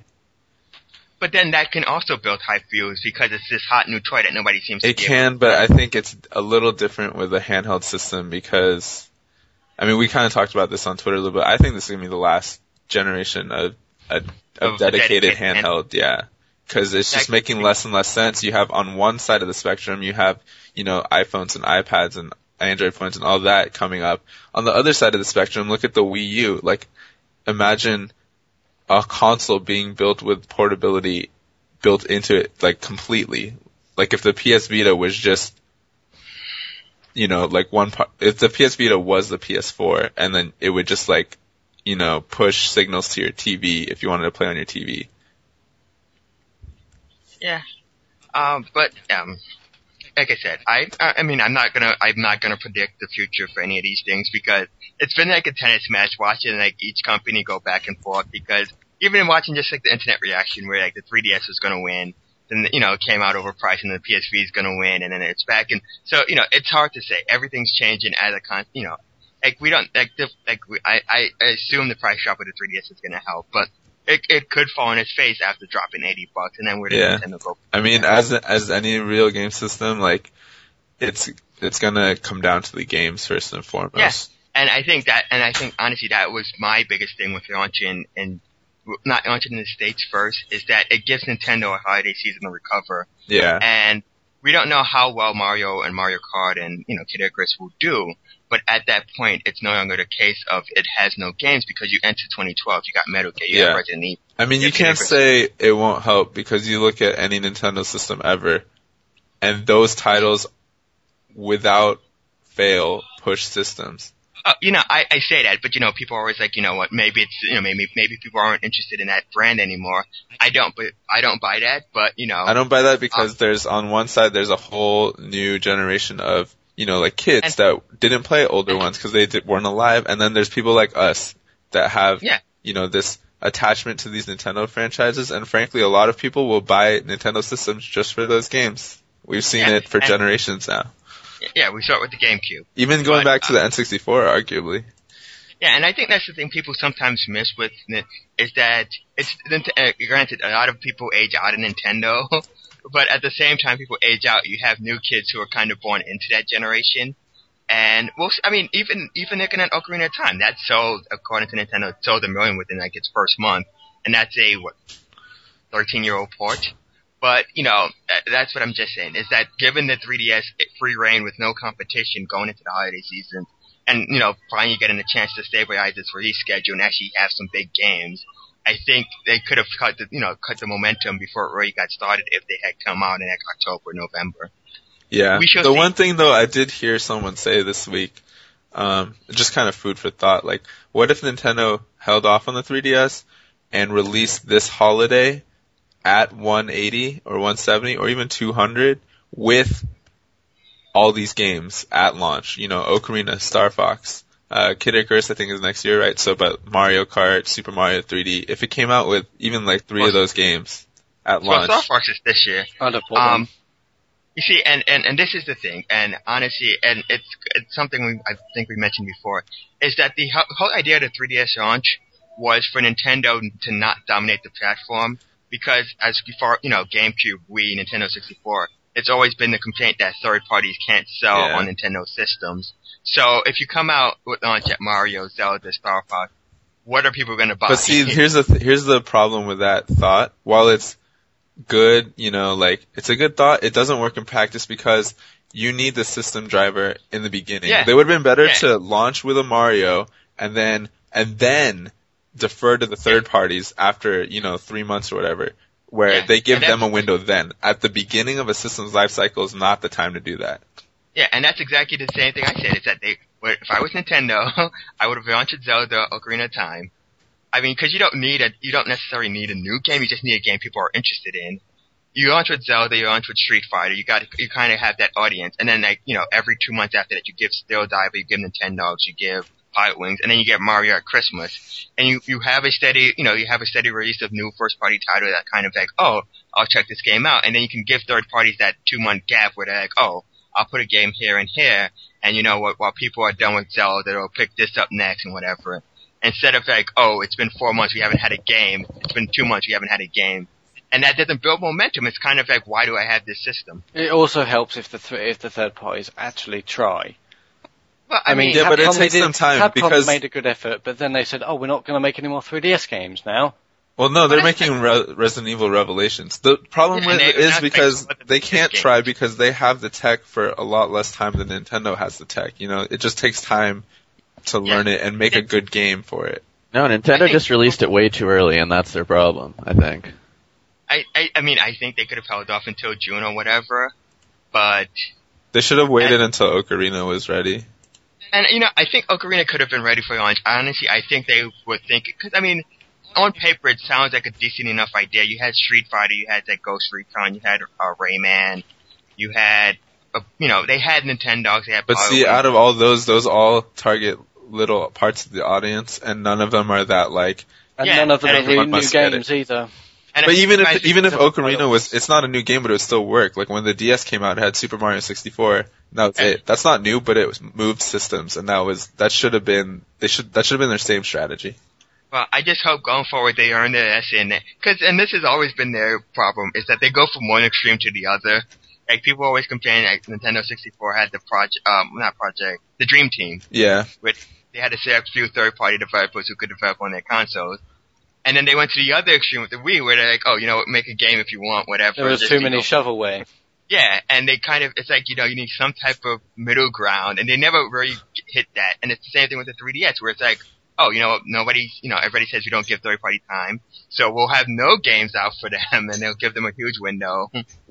But then that can also build hype views because it's this hot new toy that nobody seems to It give. can, but I think it's a little different with a handheld system because, I mean, we kind of talked about this on Twitter a little bit. I think this is going to be the last generation of a of, Of dedicated, dedicated handheld, yeah. Because it's just That- making less and less sense. You have on one side of the spectrum, you have, you know, iPhones and iPads and Android phones and all that coming up. On the other side of the spectrum, look at the Wii U. Like, imagine a console being built with portability built into it, like, completely. Like, if the P S Vita was just, you know, like one part, if the P S Vita was the P S four, and then it would just, like, you know, push signals to your T V if you wanted to play on your T V. Yeah. Um, but, um, like I said, I, I mean, I'm not gonna, I'm not gonna predict the future for any of these things because it's been like a tennis match watching like each company go back and forth because even in watching just like the internet reaction where like the three D S was gonna win, then, you know, it came out overpriced and the P S V is gonna win and then it's back and so, you know, it's hard to say. Everything's changing as a con, you know, like we don't, like, the, like we, I, I assume the price drop of the three D S is gonna help, but It, it could fall on its face after dropping eighty bucks, and then where does Yeah. Nintendo go? I mean, as as any real game system, like, it's it's gonna come down to the games first and foremost. Yeah. And I think that, and I think honestly that was my biggest thing with launching and not launching in the States first, is that it gives Nintendo a holiday season to recover. Yeah. And we don't know how well Mario and Mario Kart and, you know, Kid Icarus will do, but at that point, it's no longer the case of it has no games because you enter twenty twelve, you got Metal Gear, you Yeah. got Resident Evil. I mean, you Yeah, can't Kid Icarus. say it won't help because you look at any Nintendo system ever, and those titles, without fail, push systems. Uh, you know, I, I say that, but you know, people are always like, you know what, maybe it's, you know, maybe, maybe people aren't interested in that brand anymore. I don't, but I don't buy that, but you know. I don't buy that because um, there's, on one side, there's a whole new generation of, you know, like kids And- that didn't play older ones because they did, weren't alive, and then there's people like us that have, Yeah. you know, this attachment to these Nintendo franchises, and frankly, a lot of people will buy Nintendo systems just for those games. We've seen Yeah, it for and- generations now. Yeah, we saw it with the GameCube. Even going But, back to the N sixty-four, arguably. Yeah, and I think that's the thing people sometimes miss with it, is that it's, uh, granted, a lot of people age out of Nintendo, but at the same time people age out, you have new kids who are kind of born into that generation. And, well, I mean, even, even looking at Ocarina of Time, that sold, according to Nintendo, it sold a million within, like, its first month. And that's a, what, thirteen-year-old port? But, you know, that, that's what I'm just saying, is that given the three D S free reign with no competition going into the holiday season, and, you know, finally getting a chance to stabilize its release schedule and actually have some big games, I think they could have cut the, you know, cut the momentum before it really got started if they had come out in like October, November. Yeah. We shall The see. one thing though I did hear someone say this week, um, just kind of food for thought, like, what if Nintendo held off on the three D S and released this holiday at one eighty or one seventy or even two hundred with all these games at launch? You know, Ocarina, Star Fox, uh, Kid Icarus I think is next year, right? So, but Mario Kart, Super Mario three D, if it came out with even like three of those games at Well, launch. Star Fox is this year. I'd have bought Um, them. You see, and, and, and this is the thing, and honestly, and it's, it's something we, I think we mentioned before, is that the ho- whole idea of the three D S launch was for Nintendo to not dominate the platform, because as before, you know, GameCube, Wii, Nintendo sixty-four, it's always been the complaint that third parties can't sell Yeah. on Nintendo systems. So if you come out with launch at Mario, Zelda, Star Fox, what are people going to buy? But see, here's the th- here's the problem with that thought. While it's good, you know, like it's a good thought, it doesn't work in practice because you need the system driver in the beginning. Yeah. They would have been better Yeah. to launch with a Mario and then and then defer to the third parties after, you know, three months or whatever, where Yeah. they give And them a that's- window then. At the beginning of a system's life cycle is not the time to do that. Yeah, and that's exactly the same thing I said. Is that they, if I was Nintendo, I would have launched Zelda, Ocarina of Time. I mean, because you don't need a, you don't necessarily need a new game. You just need a game people are interested in. You launch with Zelda, you launch with Street Fighter. You got, you kind of have that audience, and then like, you know, every two months after that, you give Still Diver, you give Nintendogs, you give Pilot Wings, and then you get Mario at Christmas, and you you have a steady, you know, you have a steady release of new first party title that kind of like, oh, I'll check this game out, and then you can give third parties that two month gap where they're like, oh, I'll put a game here and here, and you know what, while people are done with Zelda, they'll pick this up next and whatever. Instead of like, oh, it's been four months, we haven't had a game. It's been two months, we haven't had a game. And that doesn't build momentum. It's kind of like, why do I have this system? It also helps if the th- if the third parties actually try. Well, I, I mean, mean, Yeah, but it Capcom, takes they some did- time Capcom because- made a good effort, but then they said, "Oh, we're not going to make any more three D S games now." Well, no, they're But I- making Re- Resident Evil Revelations. The problem Yeah, with and it they- is that's because like- they can't game. try because they have the tech for a lot less time than Nintendo has the tech. You know, it just takes time to Yeah. learn it and make a good game for it. No, I Nintendo think- just released it way too early, and that's their problem, I think. I, I, I mean, I think they could have held off until June or whatever, but, They should have waited And- until Ocarina was ready. and you know, I think Ocarina could have been ready for launch. Honestly, I think they would think, cause I mean, on paper it sounds like a decent enough idea. You had Street Fighter, you had that Ghost Recon, you had uh, Rayman, you had, uh, you know, they had Nintendogs, they had But Pilot see, Wings. out of all those, those all target little parts of the audience, and none of them are that like. And Yeah, none of them and are I really think- new must get games either. And But I think even you if guys- even if the Ocarina Pilot was, it's not a new game, but it would still work. Like when the D S came out, it had Super Mario sixty-four. And that was And- it. That's not new, but it was moved systems, and that was that should have been they should that should have been their same strategy. Well, I just hope going forward they earn their S in it. Cause, and this has always been their problem, is that they go from one extreme to the other. Like, people always complain like Nintendo sixty-four had the project, um, not project, the Dream Team, Yeah, which they had to select a few third-party developers who could develop on their consoles. And then they went to the other extreme with the Wii, where they're like, oh, you know what, make a game if you want, whatever. There was Just, too you many know, shovelware. Yeah, and they kind of, it's like, you know, you need some type of middle ground, and they never really hit that. And it's the same thing with the three D S, where it's like, oh, you know, nobody, you know, everybody says we don't give third party time, so we'll have no games out for them, and they'll give them a huge window.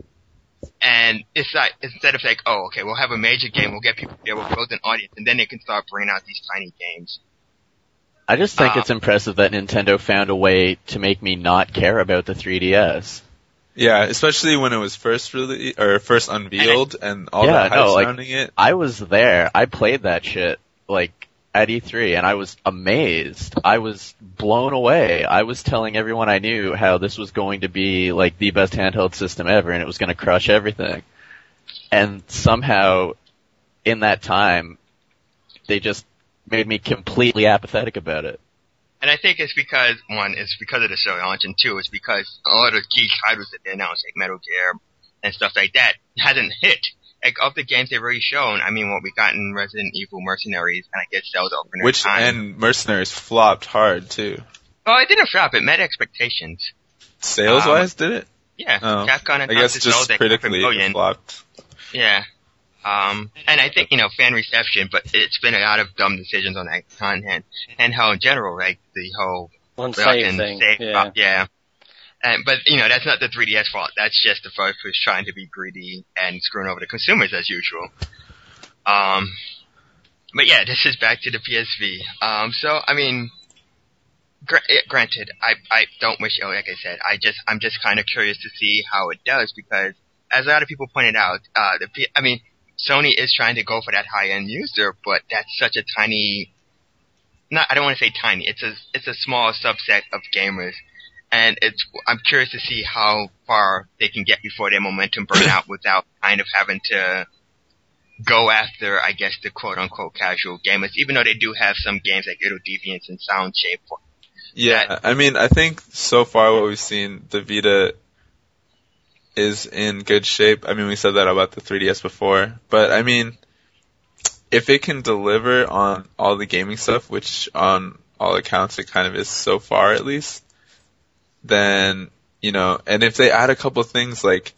And it's like, instead of like, oh, okay, we'll have a major game, we'll get people there, we'll build an audience, and then they can start bringing out these tiny games. I just think Um, it's impressive that Nintendo found a way to make me not care about the three D S. yeah, especially when it was first really or first unveiled and all Yeah, that hype no, like- surrounding it. I was there. I played that shit, like, at E three, and I was amazed. I was blown away. I was telling everyone I knew how this was going to be like the best handheld system ever, and it was going to crush everything. And somehow, in that time, they just made me completely apathetic about it. And I think it's because, one, it's because of the show launch, and two, it's because all the key titles that they announced, like Metal Gear and stuff like that, hasn't hit. Like, of the games they've already shown, I mean, what we got in Resident Evil Mercenaries, and I guess Zelda Ocarina Which, of Time. and Mercenaries flopped hard, too. Oh, it didn't flop. It met expectations. Sales-wise, um, did it? Yeah. Oh. Capcom I guess announced just Zelda critically it flopped. Yeah. Um, and I think, you know, fan reception, but it's been a lot of dumb decisions on that content. And how in general, like, the whole... One save thing, save yeah. up, yeah. And, but, you know, that's not the three D S fault. That's just the folks who's trying to be greedy and screwing over the consumers as usual. Um, but yeah, this is back to the P S V. Um, so, I mean, gr- granted, I, I don't wish, oh, like I said, I just, I'm just kind of curious to see how it does because, as a lot of people pointed out, uh, the P- I mean, Sony is trying to go for that high-end user, but that's such a tiny, not, I don't want to say tiny, it's a, it's a small subset of gamers. And it's, I'm curious to see how far they can get before their momentum burn out without kind of having to go after, I guess, the quote-unquote casual gamers, even though they do have some games like Little Deviants and Sound Shape. Yeah, that, I mean, I think so far what we've seen, the Vita is in good shape. I mean, we said that about the three D S before, but I mean, if it can deliver on all the gaming stuff, which on all accounts it kind of is so far at least, then, you know, and if they add a couple things like,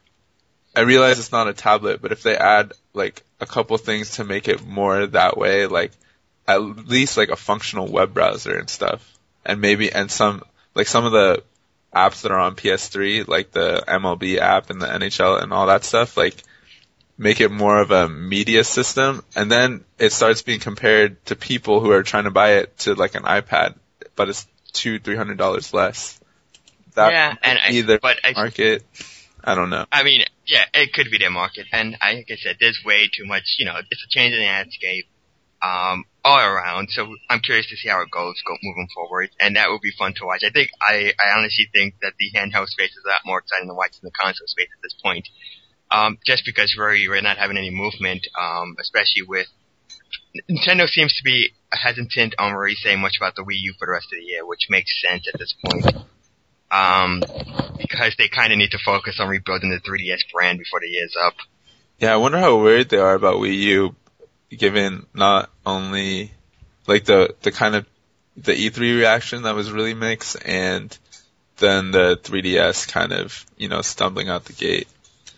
I realize it's not a tablet, but if they add like a couple things to make it more that way, like at least like a functional web browser and stuff, and maybe, and some, like some of the apps that are on P S three, like the M L B app and the N H L and all that stuff, like make it more of a media system, and then it starts being compared to people who are trying to buy it to like an iPad, but it's two, three hundred dollars less. That yeah, and I, either but I, market, I don't know. I mean, yeah, it could be their market, and I, like I said, there's way too much, you know, it's a change in the landscape, um, all around, so I'm curious to see how it goes go, moving forward, and that will be fun to watch. I think, I, I honestly think that the handheld space is a lot more exciting than watching the console space at this point, um, just because we're, we're not having any movement, um, especially with, Nintendo seems to be hesitant on really saying much about the Wii U for the rest of the year, which makes sense at this point. Um, because they kind of need to focus on rebuilding the three D S brand before the year's up. Yeah, I wonder how worried they are about Wii U, given not only, like the, the kind of, the E three reaction that was really mixed, and then the three D S kind of, you know, stumbling out the gate.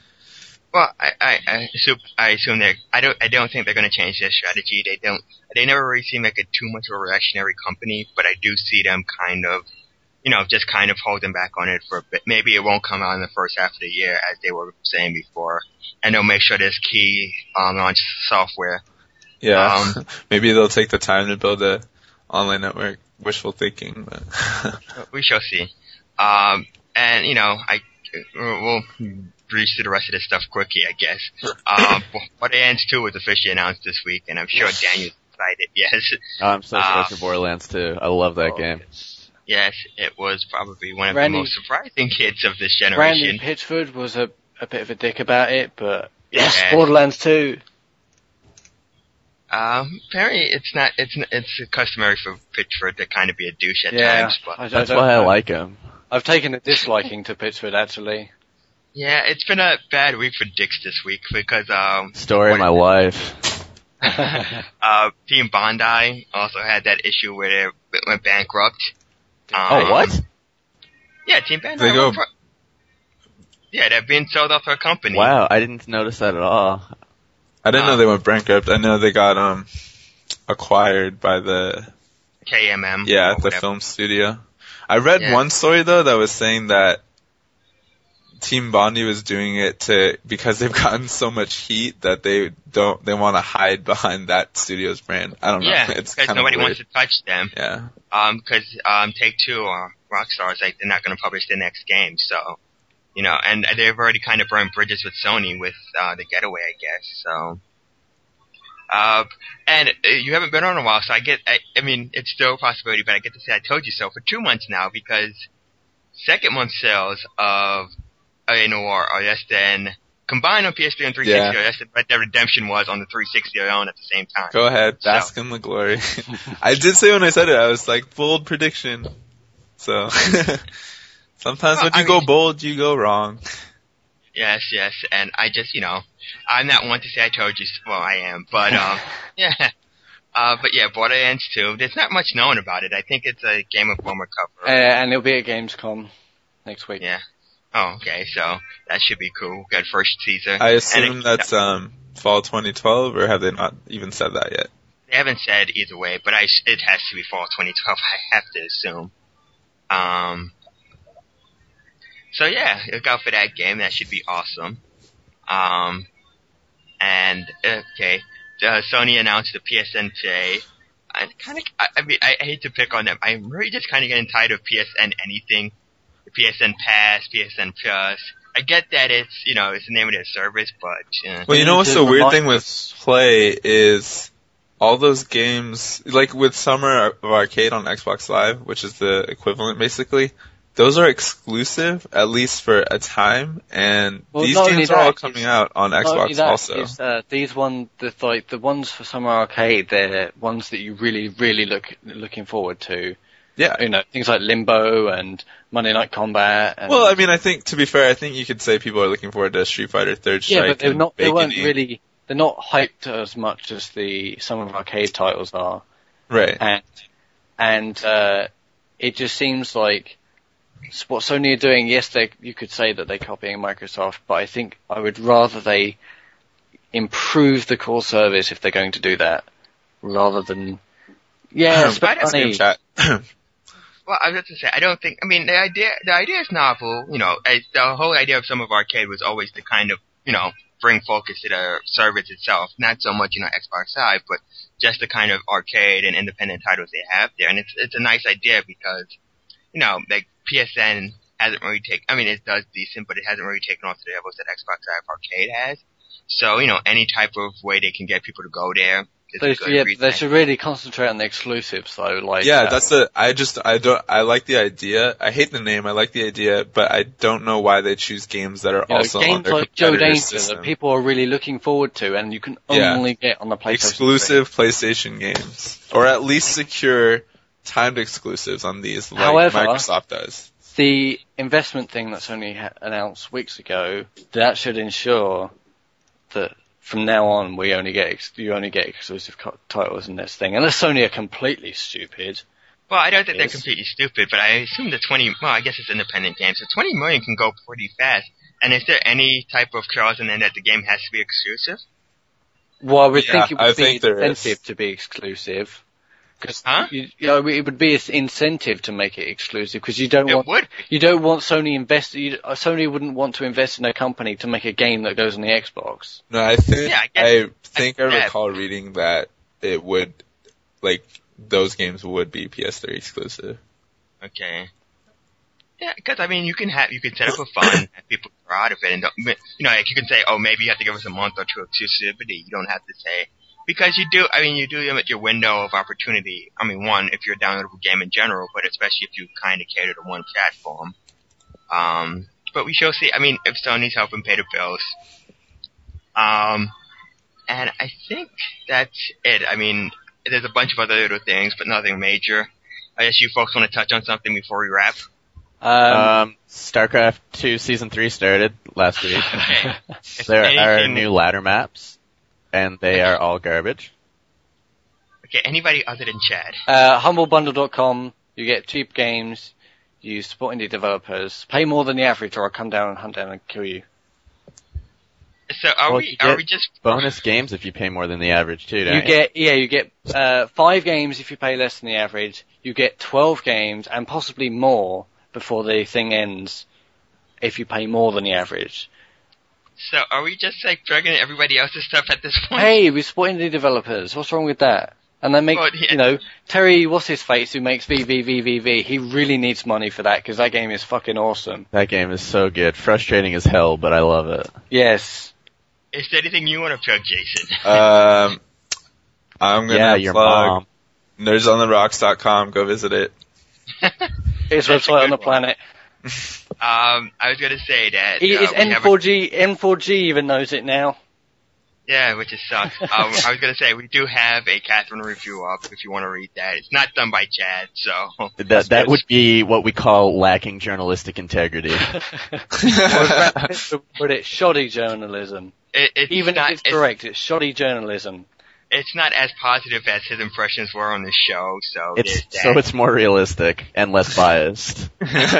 Well, I, I, I assume, I assume they're, I don't, I don't think they're gonna change their strategy. They don't, they never really seem like a too much of a reactionary company, but I do see them kind of, you know, just kind of holding back on it for a bit. Maybe it won't come out in the first half of the year, as they were saying before, and they'll make sure there's key um, launch software. Yeah, Um, maybe they'll take the time to build a online network. Wishful thinking, but we shall see. Um, and you know, I we'll breeze through the rest of this stuff quickly, I guess. Um, Borderlands two was officially announced this week, and I'm sure Daniel's excited. Yes. I'm so excited Uh, for Borderlands two. I love that Oh, game. Yes, it was probably one of Randy- the most surprising hits of this Randy generation. Pitchford was a, a bit of a dick about it, but yes, Yeah. Borderlands two. Um, apparently it's not, it's n- it's customary for Pitchford to kind of be a douche at Yeah, times, but I, I That's don't why I know. like him. I've taken a disliking to Pitchford actually. yeah, it's been a bad week for dicks this week because, um, Story of what- my life. uh, Team Bondi also had that issue where they went bankrupt. Um, Oh, what? Yeah, Team Bondi. They go- went pro- yeah, they're being sold off to a company. Wow, I didn't notice that at all. I didn't know Um, they went bankrupt. I know they got um acquired by the K M M. yeah or the whatever. film studio. I read Yeah. one story though that was saying that Team Bondi was doing it to because they've gotten so much heat that they don't they want to hide behind that studio's brand. I don't know. Yeah, It's because kind nobody of weird. wants to touch them. Yeah. Um, cause, um, Take Two or Rockstar is like, they're not gonna publish their next game, so, you know, and they've already kind of burned bridges with Sony with, uh, the Getaway, I guess, so. Uh, and uh, you haven't been on in a while, so I get, I, I mean, it's still a possibility, but I get to say I told you so for two months now, because second month sales of L A Noire are less than, combined on P S three and three sixty, Yeah. are less than what their redemption was on the three sixty alone at the same time. Go ahead, So- bask in the glory. I did say when I said it, I was like, bold prediction. So, sometimes Well, when you I go mean- bold, you go wrong. Yes, yes, and I just, you know, I'm not one to say I told you, so- well, I am, but, um, yeah. Uh, but yeah, Borderlands two, there's not much known about it. I think it's a Game Informer Uh, cover. and it'll be at Gamescom next week. Yeah. Oh, okay, so that should be cool. Good first teaser. I And assume it- that's um fall twenty twelve, or have they not even said that yet? They haven't said either way, but I, it has to be fall twenty twelve, I have to assume. Um, so yeah, look out for that game. That should be awesome. Um, and, okay, uh, Sony announced the P S N today. I kind of, I, I mean, I, I hate to pick on them. I'm really just kind of getting tired of P S N anything. The P S N Pass, P S N Plus. I get that it's, you know, it's the name of their service, but, uh, Well, you know what's Just the weird remind thing with us- Play is all those games, like with Summer of Arcade on Xbox Live, which is the equivalent basically, those are exclusive, at least for a time, and Well, these not only games are all that, coming it's- out on Not only Xbox that, also. it's, uh, these one, the like the ones for Summer Arcade, they're ones that you really, really look looking forward to. Yeah. You know, things like Limbo and Monday Night Combat. And, Well, I mean, I think, to be fair, I think you could say people are looking forward to Street Fighter Third Strike. yeah, but they're and not. They Bacon weren't Ink. really. They're not hyped as much as the Summer Arcade titles are, Right. and and uh, it just seems like what Sony are doing. Yes, they you could say that they're copying Microsoft, but I think I would rather they improve the core service if they're going to do that, rather than yeah, spend That's money. Chat. well, I was about to say, I don't think, I mean, the idea, the idea is novel, you know, I, the whole idea of Summer of Arcade was always to kind of, you know, bring focus to the service itself, not so much, you know, Xbox Live, but just the kind of arcade and independent titles they have there, and it's, it's a nice idea because, you know, like, P S N hasn't really taken, I mean, it does decent, but it hasn't really taken off to the levels that Xbox Live Arcade has, so, you know, any type of way they can get people to go there is They, a good yeah, reason. they should really concentrate on the exclusives though. Like Yeah, uh, that's the, I just, I don't, I like the idea. I hate the name, I like the idea, but I don't know why they choose games that are you know, also on games their like Joe competitor's Danger system. that people are really looking forward to, and you can Yeah. only get on the PlayStation. Exclusive PlayStation games. Or at least secure timed exclusives on these, like However- Microsoft does. The investment thing that Sony ha- announced weeks ago, that should ensure that from now on we only get ex- you only get exclusive co- titles in this thing, unless Sony are completely stupid. Well, I don't think Yes. they're completely stupid, but I assume the twenty, well, I guess it's independent games, so twenty million can go pretty fast. And is there any type of clause in there that the game has to be exclusive? Well, I would Yeah, think it would I be think there is. incentive to be exclusive. Cause Huh? you, you know, it would be an incentive to make it exclusive because you don't It want would. you don't want Sony invest. You, uh, Sony wouldn't want to invest in a company to make a game that goes on the Xbox. No, I think, Yeah, I guess- I think I, I- yeah. recall reading that it would, like, those games would be P S three exclusive. Okay. Yeah, because I mean, you can have you can set up a fund, have people are out of it, and don't, you know, like you can say, oh, maybe you have to give us a month or two exclusivity. You don't have to say because you do. I mean, you do limit your window of opportunity. I mean, one, if you're a downloadable game in general, but especially if you kind of cater to one platform. Um, but we shall see. I mean, if Sony's helping pay the bills. Um, and I think that's it. I mean, there's a bunch of other little things, but nothing major. I guess you folks want to touch on something before we wrap. Um, Um, StarCraft two Season three started last week. Okay. If There are anything- new ladder maps, and they are all garbage. Okay, anybody other than Chad? uh, humble bundle dot com. You get cheap games. You support indie developers. Pay more than the average, or I'll come down and hunt down and kill you. So are Well, we? you Are get we just? Bonus games if you pay more than the average too, don't You you? get yeah, you get uh, five games if you pay less than the average. You get twelve games and possibly more before the thing ends if you pay more than the average. So are we just like dragging everybody else's stuff at this point? Hey, we support indie developers. What's wrong with that? And they make, Well, yeah. you know, Terry, what's his face, who makes V V V V V, he really needs money for that because that game is fucking awesome. That game is so good. Frustrating as hell, but I love it. Yes. Is there anything you want to plug, Jason? Um, I'm gonna Yeah, your plug mom. nerds on the rocks dot com. Go visit it. His That's a website on good the one. planet. Um, I was gonna say that. He, uh, is we have N a- four G, N four G even knows it now. Yeah, which is sucks. um, I was gonna say we do have a Catherine review up if you want to read that. It's not done by Chad, so That that would be what we call lacking journalistic integrity. But it's shoddy journalism. it, it's Even not. if it's correct, it's shoddy journalism. It's not as positive as his impressions were on the show, so It's there's that. so it's more realistic and less biased.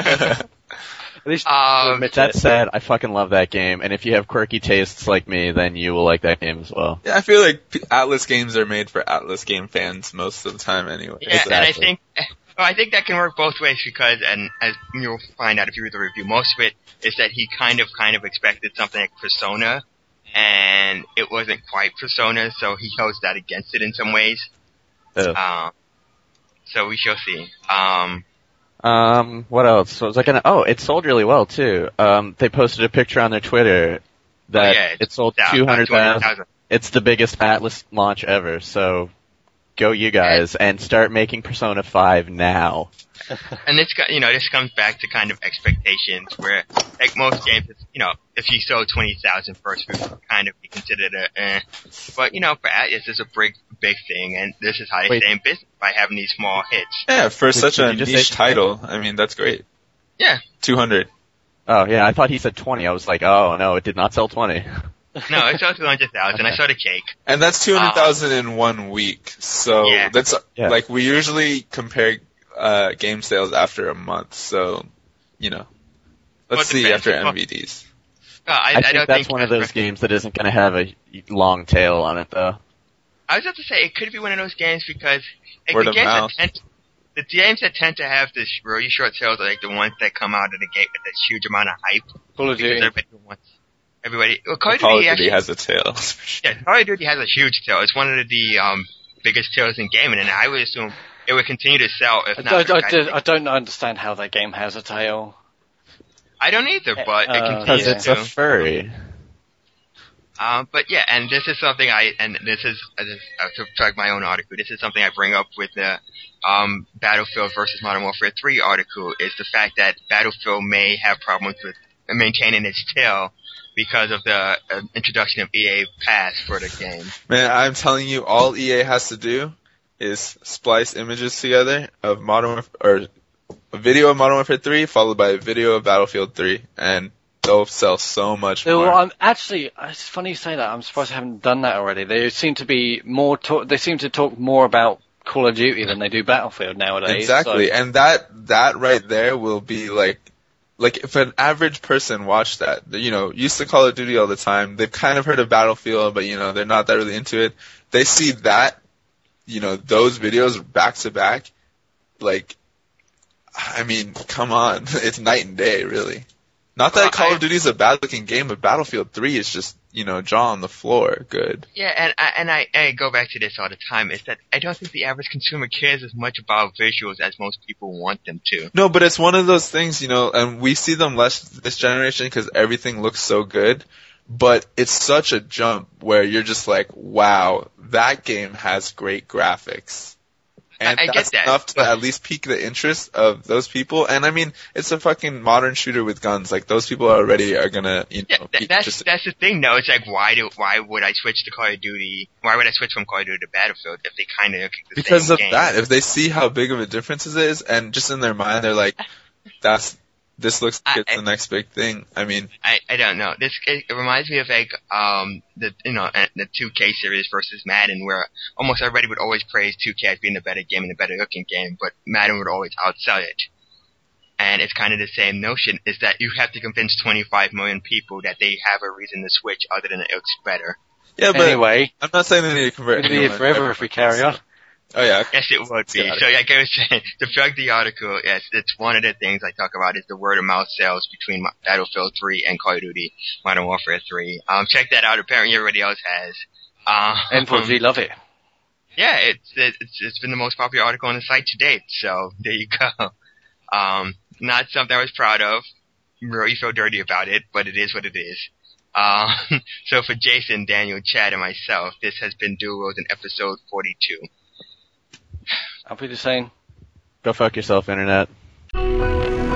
At least Um, admit That it. said, I fucking love that game, and if you have quirky tastes like me, then you will like that game as well. Yeah, I feel like P- Atlas games are made for Atlas game fans most of the time anyway. Yeah, and I Exactly. think well, I think that can work both ways because, and as you'll find out if you read the review, most of it is that he kind of kind of expected something like Persona, and it wasn't quite Persona, so he holds that against it in some ways. Ugh. Um, so we shall see. Um, Um, what else? What was I gonna? Oh, it sold really well too. Um, they posted a picture on their Twitter that oh, yeah, it sold it's two hundred thousand. thousand. It's the biggest Atlas launch ever. So, go you guys and start making Persona five now. And this, co- you know, this comes back to kind of expectations where, like most games, it's, you know, if you sold twenty thousand first, it would kind of be considered a, eh. But, you know, for Atlas, it's a big, big thing, and this is how they Wait. stay in business, by having these small hits. Yeah, for Did- such did a you just niche say- title, I mean, that's great. Yeah. two hundred. Oh yeah, I thought he said twenty. I was like, oh no, it did not sell twenty. No, it sold two hundred thousand. I saw the cake. And that's two hundred thousand in one week. So Yeah. that's, Yeah. like, we usually compare, uh, game sales after a month. So, you know, let's Well, it see depends. after Well, M V Ds. Uh, I, I, I, think don't that's think one of those games that isn't going to have a long tail on it though. I was about to say it could be one of those games because like, Word the of games mouth. that tend, the games that tend to have this really short sales are like the ones that come out of the gate with this huge amount of hype. Call of Because Duty. everybody wants everybody. Well, Call of Call of Duty Duty actually, has a tail. for sure. yeah, Call of Duty has a huge tail. It's one of the um biggest tails in gaming, and I would assume it would continue to sell if I, not. I, I, dramatically. don't- I don't understand how that game has a tail. I don't either, but it Uh, continues Because it's to. a furry. Um, but yeah, and this is something I, and this is, uh, this, uh, to plug my own article, this is something I bring up with the, um, Battlefield versus Modern Warfare three article, is the fact that Battlefield may have problems with maintaining its tail because of the uh, introduction of E A Pass for the game. Man, I'm telling you, all E A has to do is splice images together of Modern Warf- or a video of Modern Warfare three followed by a video of Battlefield three, and they'll sell so much Well, more. I'm actually, it's funny you say that. I'm surprised I haven't done that already. They seem to be more, talk, they seem to talk more about Call of Duty than they do Battlefield nowadays. Exactly, So, and that that right there will be like, like if an average person watched that, you know, used to Call of Duty all the time, they've kind of heard of Battlefield, but you know, they're not that really into it. They see that, you know, those videos back to back, like, I mean, come on, it's night and day, really. Not that Well, Call I- of Duty is a bad looking game, but Battlefield three is just, you know, jaw on the floor, good. Yeah, and I, and I, I go back to this all the time, is that I don't think the average consumer cares as much about visuals as most people want them to. No, but it's one of those things, you know, and we see them less this generation because everything looks so good, but it's such a jump where you're just like, wow, that game has great graphics. And I- I get that's that, enough to but- at least pique the interest of those people. And I mean, it's a fucking modern shooter with guns. Like, those people already are gonna, you Yeah, know, that, be that's interested. that's the thing though. It's like why do why would I switch to Call of Duty? Why would I switch from Call of Duty to Battlefield if they kind of look like the Because same of game? that, if they see how big of a difference it is, and just in their mind, they're like, that's, this looks like I- it's the next big thing. I mean, I I don't know. This it, it reminds me of like um the you know uh, the two K series versus Madden, where almost everybody would always praise two K as being the better game and the better looking game, but Madden would always outsell it. And it's kind of the same notion, is that you have to convince twenty-five million people that they have a reason to switch other than it looks better. yeah, but anyway, I'm not saying they need to convert it'll be here anyone. forever if we carry on. Oh yeah. Yes, it would be. Got it. So, like I was saying, to plug the article, yes, it's one of the things I talk about is the word of mouth sales between Mo- Battlefield three and Call of Duty Modern Warfare three. Um, check that out. Apparently, everybody else has. Um, N four G love it. Yeah, it's it's it's been the most popular article on the site to date. So there you go. Um, not something I was proud of. Really feel dirty about it, but it is what it is. Uh, so for Jason, Daniel, Chad, and myself, this has been Dual Roles in episode forty-two. I'll be the same. Go fuck yourself, Internet.